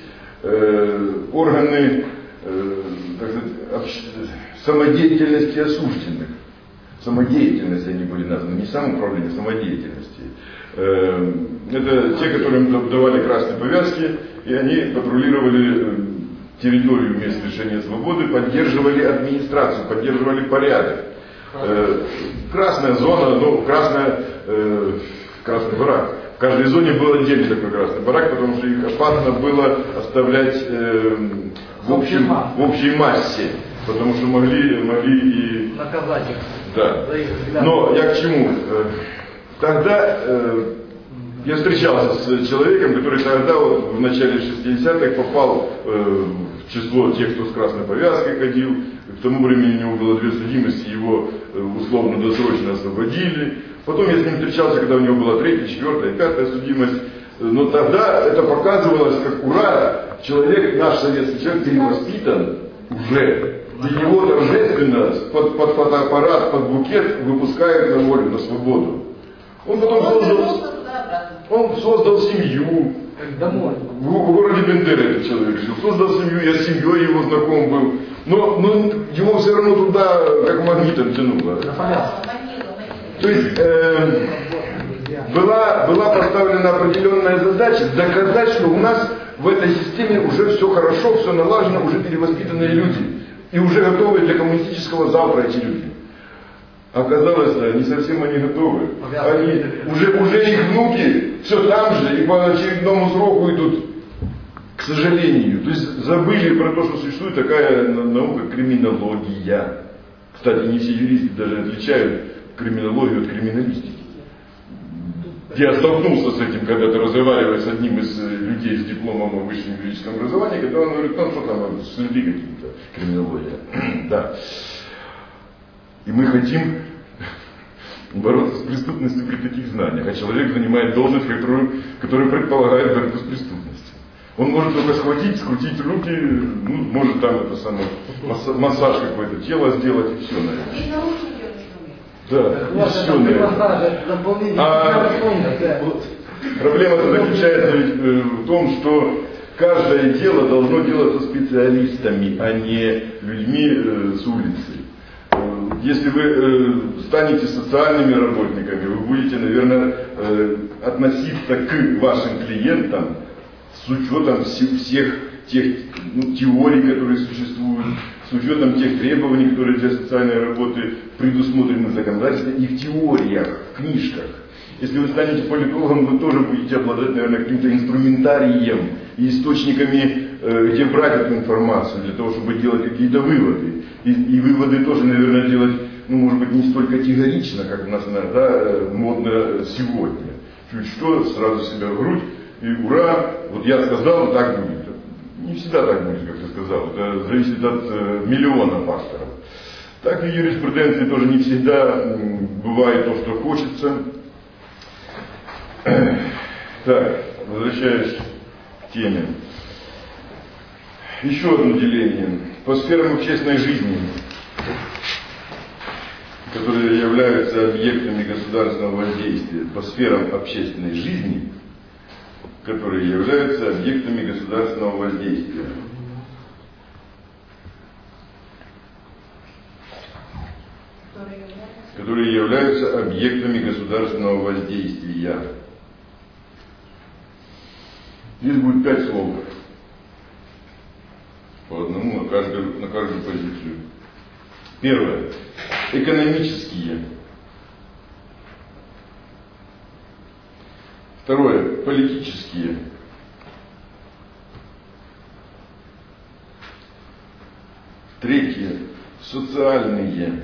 органы, так сказать, самодеятельности осужденных. Самодеятельность они были названы, не самоуправление, самодеятельности. Это те, которым давали красные повязки, и они патрулировали территорию мест лишения свободы, поддерживали администрацию, поддерживали порядок. Красная зона, ну, красный барак. В каждой зоне был отдельный такой красный барак, потому что их опасно было оставлять в общей массе, потому что могли и наказать их. Да. Но я к чему? Тогда я встречался с человеком, который тогда, вот, в начале 60-х, попал в число тех, кто с красной повязкой ходил. К тому времени у него было 2 судимости, его условно-досрочно освободили. Потом я с ним встречался, когда у него была 3-я, 4-я, 5-я судимость. Но тогда это показывалось как ура, человек, наш советский человек, перевоспитан уже. И его торжественно под фотоаппарат, под букет выпускают на волю, на свободу. Он потом создал семью. Как домой. В городе Бендере этот человек жил. Создал семью, я с семьей его знаком был. Но его все равно туда как магнитом тянуло. То есть была поставлена определенная задача доказать, что у нас в этой системе уже все хорошо, все налажено, уже перевоспитанные люди. И уже готовы для коммунистического завтра эти люди. Оказалось, да, не совсем они готовы. Они, уже их внуки все там же и по очередному сроку идут, к сожалению. То есть забыли про то, что существует такая наука криминология. Кстати, не все юристы даже отличают криминологию от криминалистики. Я столкнулся с этим, когда-то разговаривая с одним из людей с дипломом о высшем юридическом образовании, когда он говорит, ну что там, следы какие-то, криминология. Да. И мы хотим бороться с преступностью при таких знаниях, а человек занимает должность, которая предполагает борьбу с преступностью. Он может только схватить, скрутить руки, ну, может там это самое, массаж какой-то, тело сделать и все, наверное. Да, и все, проблема заключается в том, что каждое дело должно делаться специалистами, а не людьми с улицы. Если вы станете социальными работниками, вы будете, наверное, относиться к вашим клиентам с учетом всех тех теорий, которые существуют, с учетом тех требований, которые для социальной работы предусмотрены в законодательстве и в теориях, в книжках. Если вы станете политологом, вы тоже будете обладать, наверное, каким-то инструментарием и источниками, где брать эту информацию, для того, чтобы делать какие-то выводы. И выводы тоже, наверное, делать, ну, может быть, не столь категорично, как у нас иногда модно сегодня. Чуть что, сразу себя в грудь, и ура, вот я сказал, так будет. Не всегда так будет, как ты сказал. Это зависит от миллиона факторов. Так и в юриспруденции тоже не всегда бывает то, что хочется. Так, возвращаясь к теме. Еще одно деление. По сферам общественной жизни, которые являются объектами государственного воздействия, по сферам общественной жизни, которые являются объектами государственного воздействия. Которые являются объектами государственного воздействия. Здесь будет 5 слов. По одному на каждую позицию. Первое. Экономические. Второе. Политические. Третье. Социальные.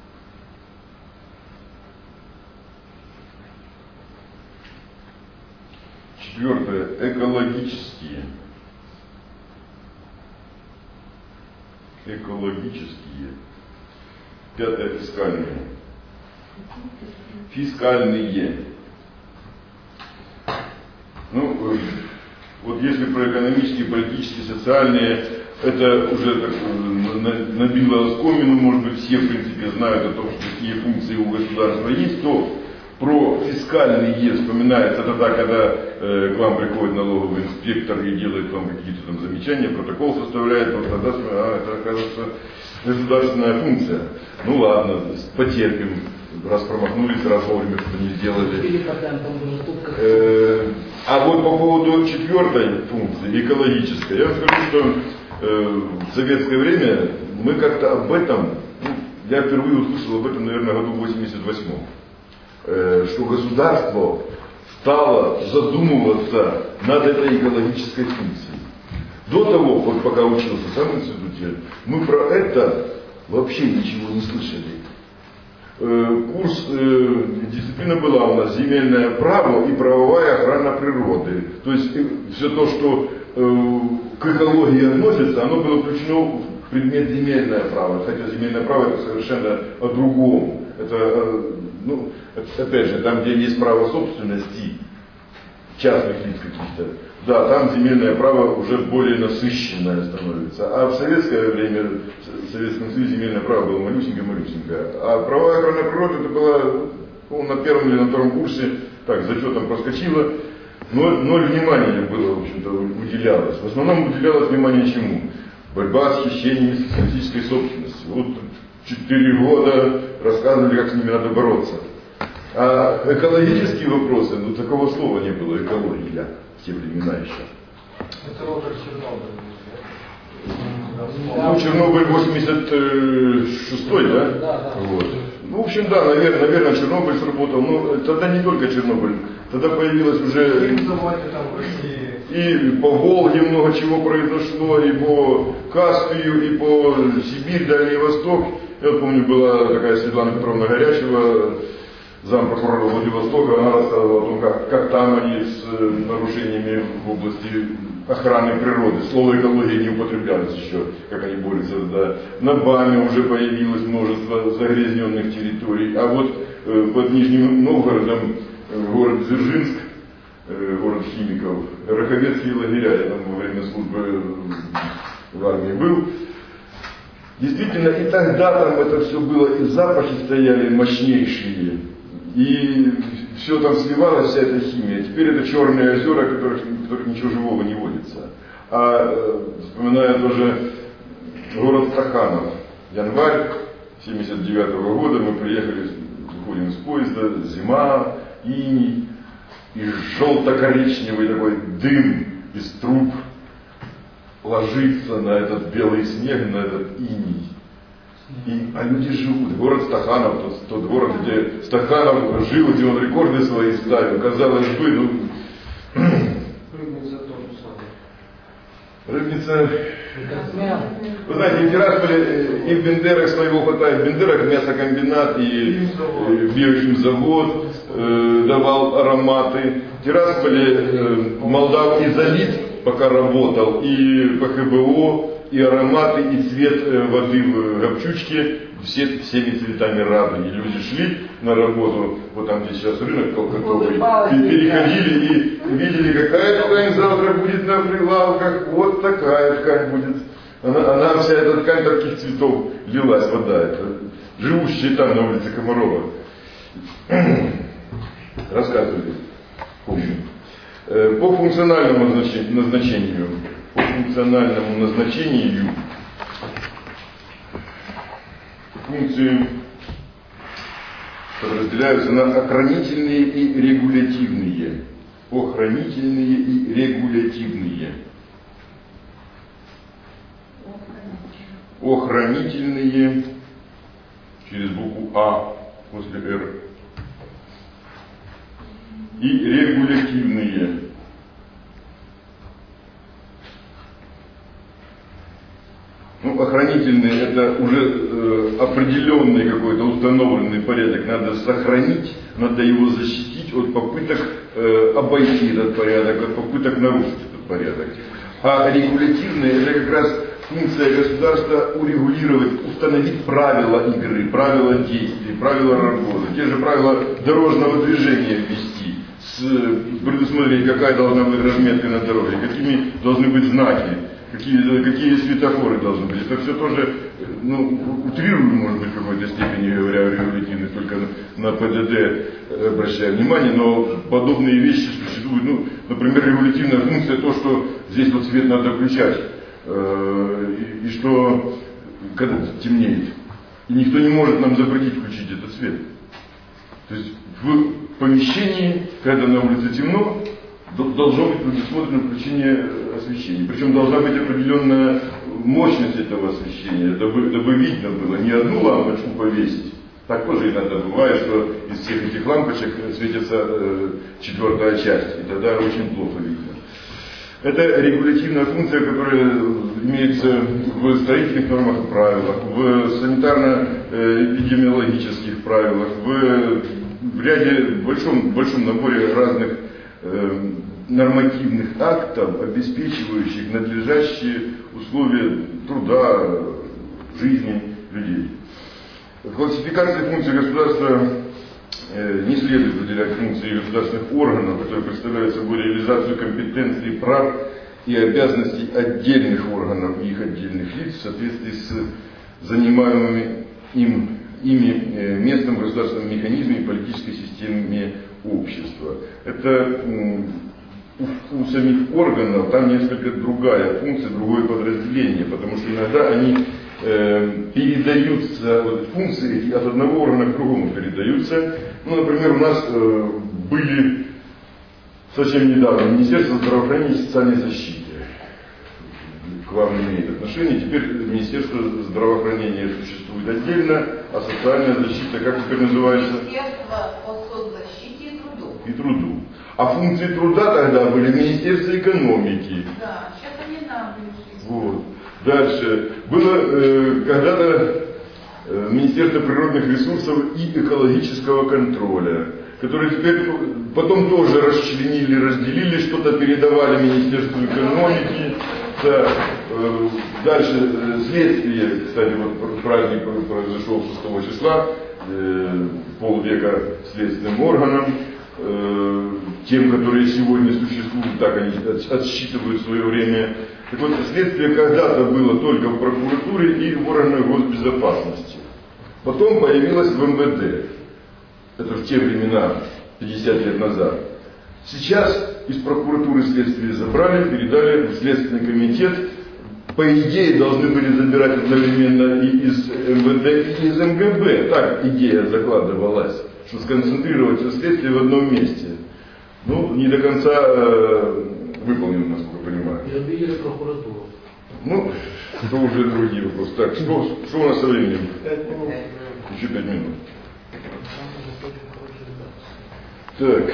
Четвертое. Экологические. Экологические. Пятое. Фискальные. Фискальные. Ну, вот если про экономические, политические, социальные, это уже так, набило оскомину, может быть, все в принципе знают о том, что такие функции у государства есть, то про фискальные вспоминается тогда, когда к вам приходит налоговый инспектор и делает вам какие-то там замечания, протокол составляет, вот тогда это оказывается государственная функция. Ну ладно, потерпим, раз промахнулись, раз вовремя что-то не сделали. А вот по поводу четвертой функции, экологической, я вам скажу, что в советское время мы как-то об этом, я впервые услышал об этом, наверное, году в 88-м, что государство стало задумываться над этой экологической функцией. До того, вот пока учился сам в институте, мы про это вообще ничего не слышали. Курс, дисциплина была у нас земельное право и правовая охрана природы. То есть все то, что к экологии относится, оно было включено в предмет земельное право. Хотя земельное право это совершенно о другом. Это, ну, опять же, там, где есть право собственности частных лиц каких-то, да, там земельное право уже более насыщенное становится. А в советское время, в Советском Союзе земельное право было малюсенькое. А правовая охрана природы это было, ну, на первом или на втором курсе, так, зачетом проскочило, но ноль внимания было, в общем-то, уделялось. В основном уделялось внимание чему? Борьба с хищением социалистической собственности. Вот 4 года рассказывали, как с ними надо бороться. А экологические вопросы, ну такого слова не было, экология, в те времена еще. Это Роберт Чернобыль. Ну, Чернобыль 86-й, да? Да. Вот. Ну, в общем, да, наверное, Чернобыль сработал. Но тогда не только Чернобыль. Тогда появилось уже и по Волге много чего произошло, и по Каспию, и по Сибирь, Дальний Восток. Я помню, была такая Светлана Петровна Горячева, зампрокурора Владивостока, она рассказывала о том, как там они с нарушениями в области охраны природы. Слово экология не употреблялось еще, как они борются. Да. На БАМе уже появилось множество загрязненных территорий. А вот под Нижним Новгородом город Дзержинск, город химиков, Раковецкие лагеря, я там во время службы в армии был. Действительно, и тогда там это все было, и запахи стояли мощнейшие, и все там сливалось, вся эта химия. Теперь это черные озера, в которых ничего живого не водится. А вспоминая тоже город Стаханов, январь 79-го года, мы приехали, выходим из поезда, зима, иней, и желто-коричневый такой дым из труб ложится на этот белый снег, на этот иней. А люди живут. Город Стаханов, тот город, где Стаханов жил, где он рекорды свои ставил. Казалось бы, ну... Рыбница тоже самое. Рыбница... Вы знаете, в Тирасполе и в Бендерах своего хватает. В Бендерах мясокомбинат и биохимзавод давал ароматы. В Тирасполе Молдав изолит пока работал, и ПХБО, и ароматы, и цвет воды в Гопчучке, всеми цветами радуги. Люди шли на работу, вот там, где сейчас рынок толкотовый, переходили и видели, какая ткань завтра будет на прилавках, вот такая ткань будет. Она вся эта ткань таких цветов лилась, вода. Это живущие там на улице Комарова. Рассказывали, помню. По функциональному назначению. По функциональному назначению функции подразделяются на охранительные и регулятивные. Охранительные и регулятивные. Охранительные через букву А после Р. И регулятивные. Ну, охранительные — это уже определенный какой-то установленный порядок. Надо сохранить, надо его защитить от попыток обойти этот порядок, от попыток нарушить этот порядок. А регулятивные — это как раз функция государства урегулировать, установить правила игры, правила действий, правила работы, те же правила дорожного движения ввести, предусмотреть, какая должна быть разметка на дороге, какими должны быть знаки, какие светофоры должны быть. Это все тоже, утрирую, может быть, в какой-то степени, говоря о регулятивных, только на ПДД обращаю внимание, но подобные вещи существуют. Например, регулятивная функция — то, что здесь вот свет надо включать, и что, когда темнеет, и никто не может нам запретить включить этот свет. То есть в помещении, когда на улице темно, должно быть предусмотрено включение освещения. Причем должна быть определенная мощность этого освещения, дабы видно было, не одну лампочку повесить. Так тоже иногда бывает, что из всех этих лампочек светится четвертая часть, и тогда очень плохо видно. Это регулятивная функция, которая имеется в строительных нормах и правилах, в санитарно-эпидемиологических правилах, в ряде, большом наборе разных нормативных актов, обеспечивающих надлежащие условия труда, жизни людей. Классификация функций государства не следует выделять функции государственных органов, которые представляют собой реализацию компетенций, прав и обязанностей отдельных органов и их отдельных лиц в соответствии с занимаемыми ими местом в государственном механизме и политической системе общества. Это у самих органов там несколько другая функция, другое подразделение, потому что иногда они передаются, функции эти от одного органа к другому передаются. Например, у нас были совсем недавно Министерство здравоохранения и социальной защиты. К вам не имеет отношения. Теперь Министерство здравоохранения существует отдельно, а социальная защита, как теперь называется? Министерство по соцзащите и труду. И труду. А функции труда тогда были в Министерстве экономики. Да, сейчас они нам пришли. Вот. Дальше. Было когда-то Министерство природных ресурсов и экологического контроля, которые теперь потом тоже расчленили, разделили, что-то передавали Министерству экономики. Да. Дальше следствие, кстати, вот праздник произошел 6 числа, полвека следственным органам. Тем, которые сегодня существуют, так они отсчитывают свое время. Так вот, следствие когда-то было только в прокуратуре и в органах госбезопасности. Потом появилось в МВД. Это в те времена, 50 лет назад. Сейчас из прокуратуры следствие забрали, передали в Следственный комитет. По идее, должны были забирать одновременно и из МВД, и из МГБ. Так идея закладывалась, что сконцентрировать следствие в одном месте. Не до конца выполнено, насколько я понимаю. И обидели прокуратуру. Это уже другие вопросы. Так, что у нас со временем? 5 минут. Еще 5 минут. Так.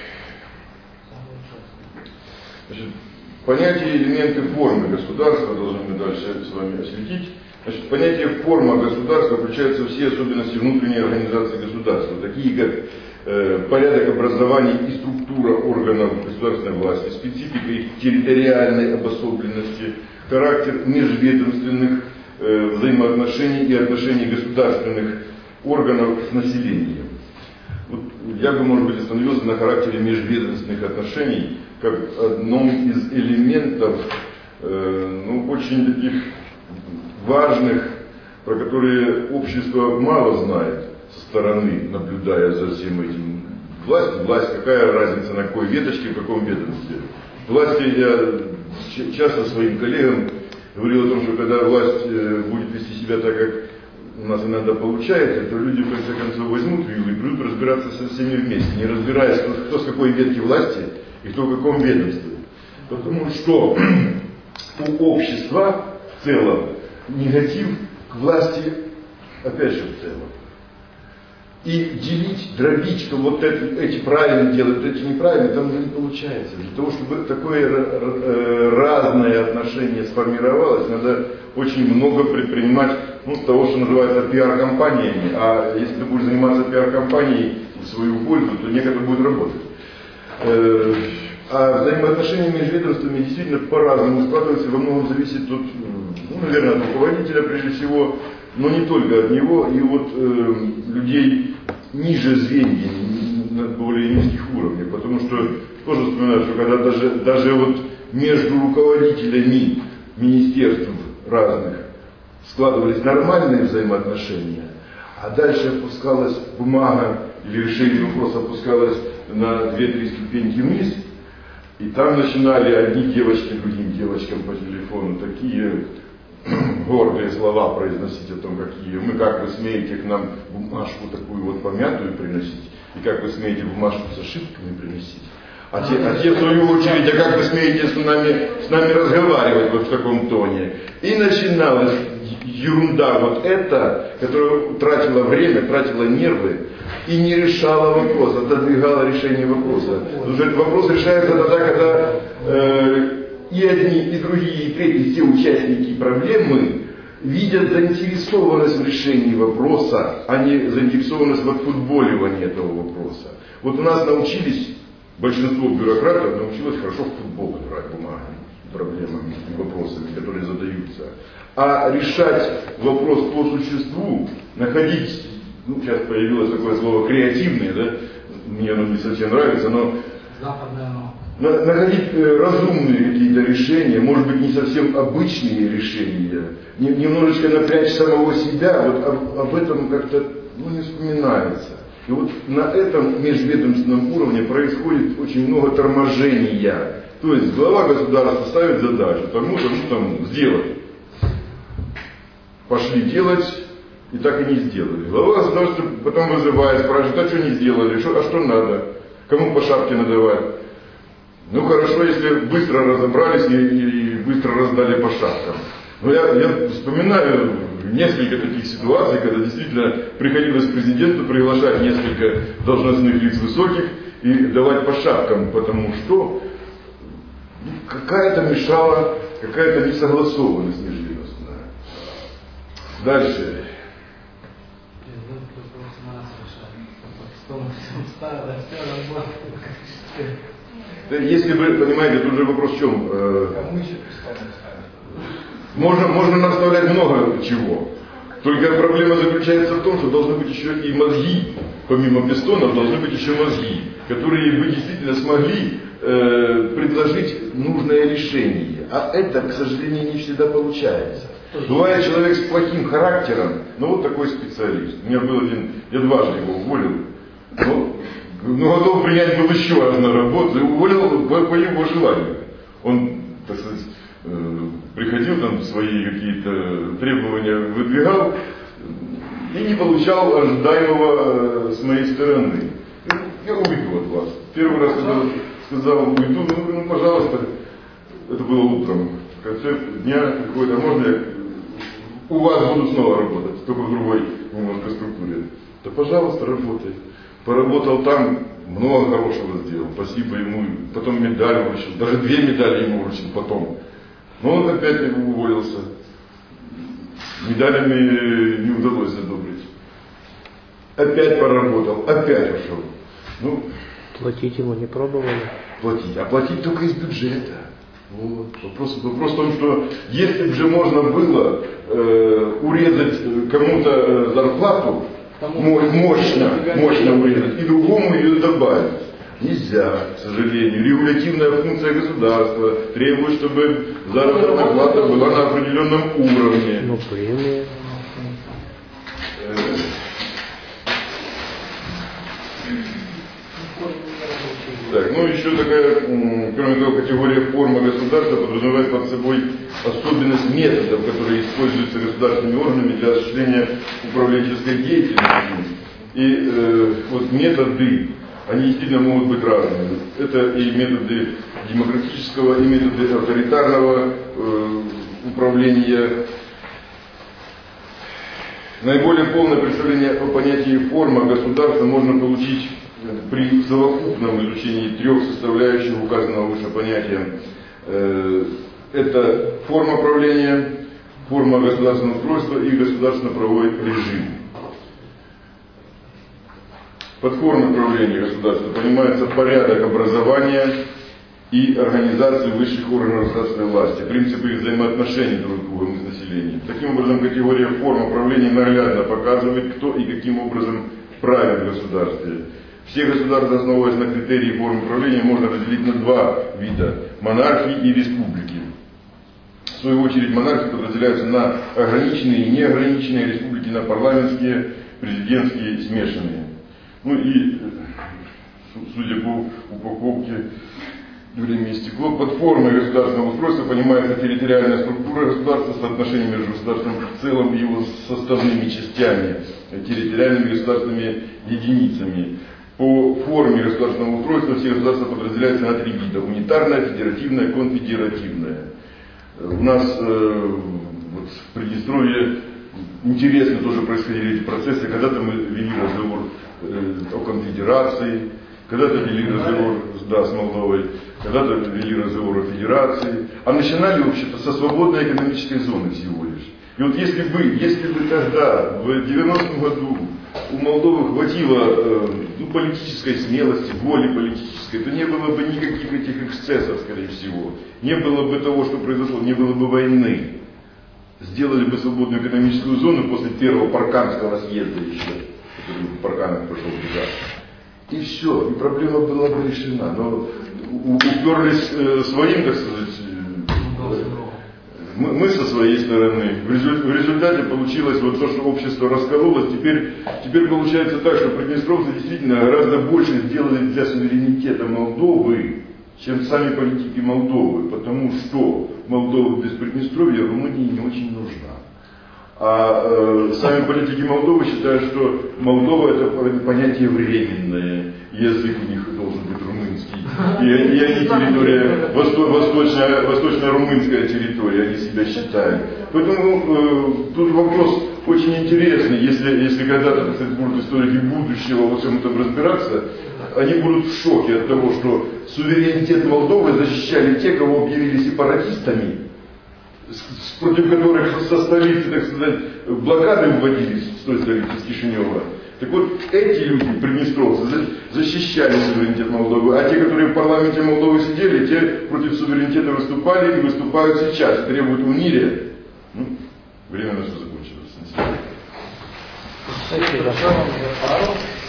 Значит, понятие и элементы формы государства должны мы дальше с вами осветить. Значит, понятие форма государства включается в все особенности внутренней организации государства, такие как порядок образования и структура органов государственной власти, специфика их территориальной обособленности, характер межведомственных взаимоотношений и отношений государственных органов с населением. Я бы, может быть, остановился на характере межведомственных отношений как одном из элементов, очень таких важных, про которые общество мало знает со стороны, наблюдая за всем этим. Власть, какая разница на какой веточке, в каком ведомстве. Власти, я часто своим коллегам говорил о том, что когда власть будет вести себя так, как у нас иногда получается, то люди в конце концов возьмут вилы и будут разбираться со всеми вместе, не разбираясь, кто с какой ветки власти и кто в каком ведомстве. Потому что у общества в целом негатив к власти, опять же в целом. И делить, дробить, что вот эти правильно делают, эти неправильно, там уже не получается. Для того, чтобы такое разное отношение сформировалось, надо очень много предпринимать того, что называется пиар-компаниями. А если ты будешь заниматься пиар-компанией в свою пользу, то некогда будет работать. А взаимоотношения между ведомствами действительно по-разному складываются, во многом зависит от, наверное, от руководителя прежде всего, но не только от него, и от людей ниже звенья, на более низких уровнях. Потому что тоже вспоминаю, что когда даже вот между руководителями министерств разных складывались нормальные взаимоотношения, а дальше опускалась бумага или решение вопроса опускалось на 2-3 ступеньки вниз, и там начинали одни девочки другим девочкам по телефону такие гордые слова произносить о том, какие мы, как вы смеете к нам бумажку такую вот помятую приносить, и как вы смеете бумажку с ошибками приносить. А те в свою очередь, а как вы смеете с нами разговаривать вот в таком тоне. И начиналась ерунда вот эта, которая тратила время, тратила нервы и не решала вопрос, отодвигала решение вопроса. Потому что этот вопрос решается тогда, когда и одни, и другие, и третьи, все участники проблемы видят заинтересованность в решении вопроса, а не заинтересованность в отфутболивании этого вопроса. Вот у нас научились, большинство бюрократов научилось хорошо в футбол играть бумагами, проблемами и вопросами, которые задаются. А решать вопрос по существу, находить, сейчас появилось такое слово креативное, да? Мне оно не совсем нравится, но находить разумные какие-то решения, может быть, не совсем обычные решения, немножечко напрячь самого себя, вот об этом как-то не вспоминается. И вот на этом межведомственном уровне происходит очень много торможения. То есть глава государства ставит задачу тому-то, сделать. Пошли делать, и так и не сделали. Глава государства потом вызывает, спрашивает, а что не сделали, а что надо, кому по шапке надавать. Хорошо, если быстро разобрались и быстро раздали по шапкам. Но я вспоминаю несколько таких ситуаций, когда действительно приходилось президенту приглашать несколько должностных лиц высоких и давать по шапкам, потому что какая-то мешала, какая-то несогласованность межведомственная. Дальше. Если вы понимаете, тут уже вопрос в чем? Можно наставлять много чего. Только проблема заключается в том, что должны быть еще и мозги, помимо пистонов, должны быть еще мозги, которые бы действительно смогли предложить нужное решение. А это, к сожалению, не всегда получается. Бывает человек с плохим характером, вот такой специалист. У меня был один, я дважды его уволил, но готов принять был еще раз на работу и уволил по его желанию. Он, так сказать, приходил там свои какие-то требования выдвигал и не получал ожидаемого с моей стороны. Я уйду от вас. Первый раз, когда сказал уйду, пожалуйста, это было утром. В конце дня приходит, а можно я у вас буду снова работать, только в другой немножко структуре. Да пожалуйста, работай. Поработал там, много хорошего сделал, спасибо ему, потом медаль вручил, даже 2 медали ему вручил потом. Но он опять уволился. Медалями не удалось задобрить. Опять поработал, опять ушел. Платить ему не пробовали? Платить, а платить только из бюджета. Вопрос в том, что если бы же можно было урезать кому-то зарплату, мощно урезать, и другому ее добавить. Нельзя, к сожалению. Регулятивная функция государства требует, чтобы заработная плата была на определенном уровне. Премия. Так, еще такая, кроме того, категория форма государства подразумевает под собой особенность методов, которые используются государственными органами для осуществления управленческой деятельности. И методы, они действительно могут быть разными. Это и методы демократического, и методы авторитарного управления. Наиболее полное представление о понятии форма государства можно получить при совокупном изучении трех составляющих указанного выше понятия. Это форма правления, форма государственного устройства и государственно-правовой режим. Под формой правления государства понимается порядок образования и организации высших органов государственной власти, принципы их взаимоотношений друг с другом и с населением. Таким образом, категория форма правления наглядно показывает, кто и каким образом правит в государстве. Все государства, основываясь на критерии формы правления, можно разделить на два вида – монархии и республики. В свою очередь, монархии подразделяются на ограниченные и неограниченные, республики на парламентские, президентские, смешанные. Ну и, судя по упаковке, время истекло. Под формой государственного устройства понимается территориальная структура государства, соотношение между государством в целом и его составными частями, территориальными государственными единицами. По форме государственного устройства все государства подразделяются на три вида: унитарное, федеративное, конфедеративное. У нас вот в Приднестровье интересно тоже происходили эти процессы. Когда-то мы вели разговор о конфедерации, когда-то вели разговор с Молдовой, когда-то вели разговор о федерации, а начинали вообще-то со свободной экономической зоны всего лишь. И вот если бы тогда, в 90-м году, у Молдовы хватило политической смелости, воли политической, то не было бы никаких этих эксцессов, скорее всего. Не было бы того, что произошло, не было бы войны. Сделали бы свободную экономическую зону после первого Парканского съезда еще, который в Парканах прошел туда. И все, и проблема была бы решена. Но уперлись своим, так сказать, мы со своей стороны. В результате получилось вот то, что общество раскололось. Теперь получается так, что приднестровцы действительно гораздо больше сделали для суверенитета Молдовы, чем сами политики Молдовы. Потому что Молдова без Приднестровья Румынии не очень нужна. А сами политики Молдовы считают, что Молдова это понятие временное. Язык у них должен быть румынский. И они территория, восточно-румынская территория, они себя считают. Поэтому тут вопрос очень интересный. Если когда-то, так сказать, будут историки будущего во всем этом разбираться, они будут в шоке от того, что суверенитет Молдовы защищали те, кого объявили сепаратистами, против которых со столицы, так сказать, блокады вводились, с той столицы, с Кишинева. Так вот, эти люди, приднестровцы, защищали суверенитет Молдовы, а те, которые в парламенте Молдовы сидели, те против суверенитета выступали и выступают сейчас, требуют унирия. Ну, время наше закончилось. Спасибо.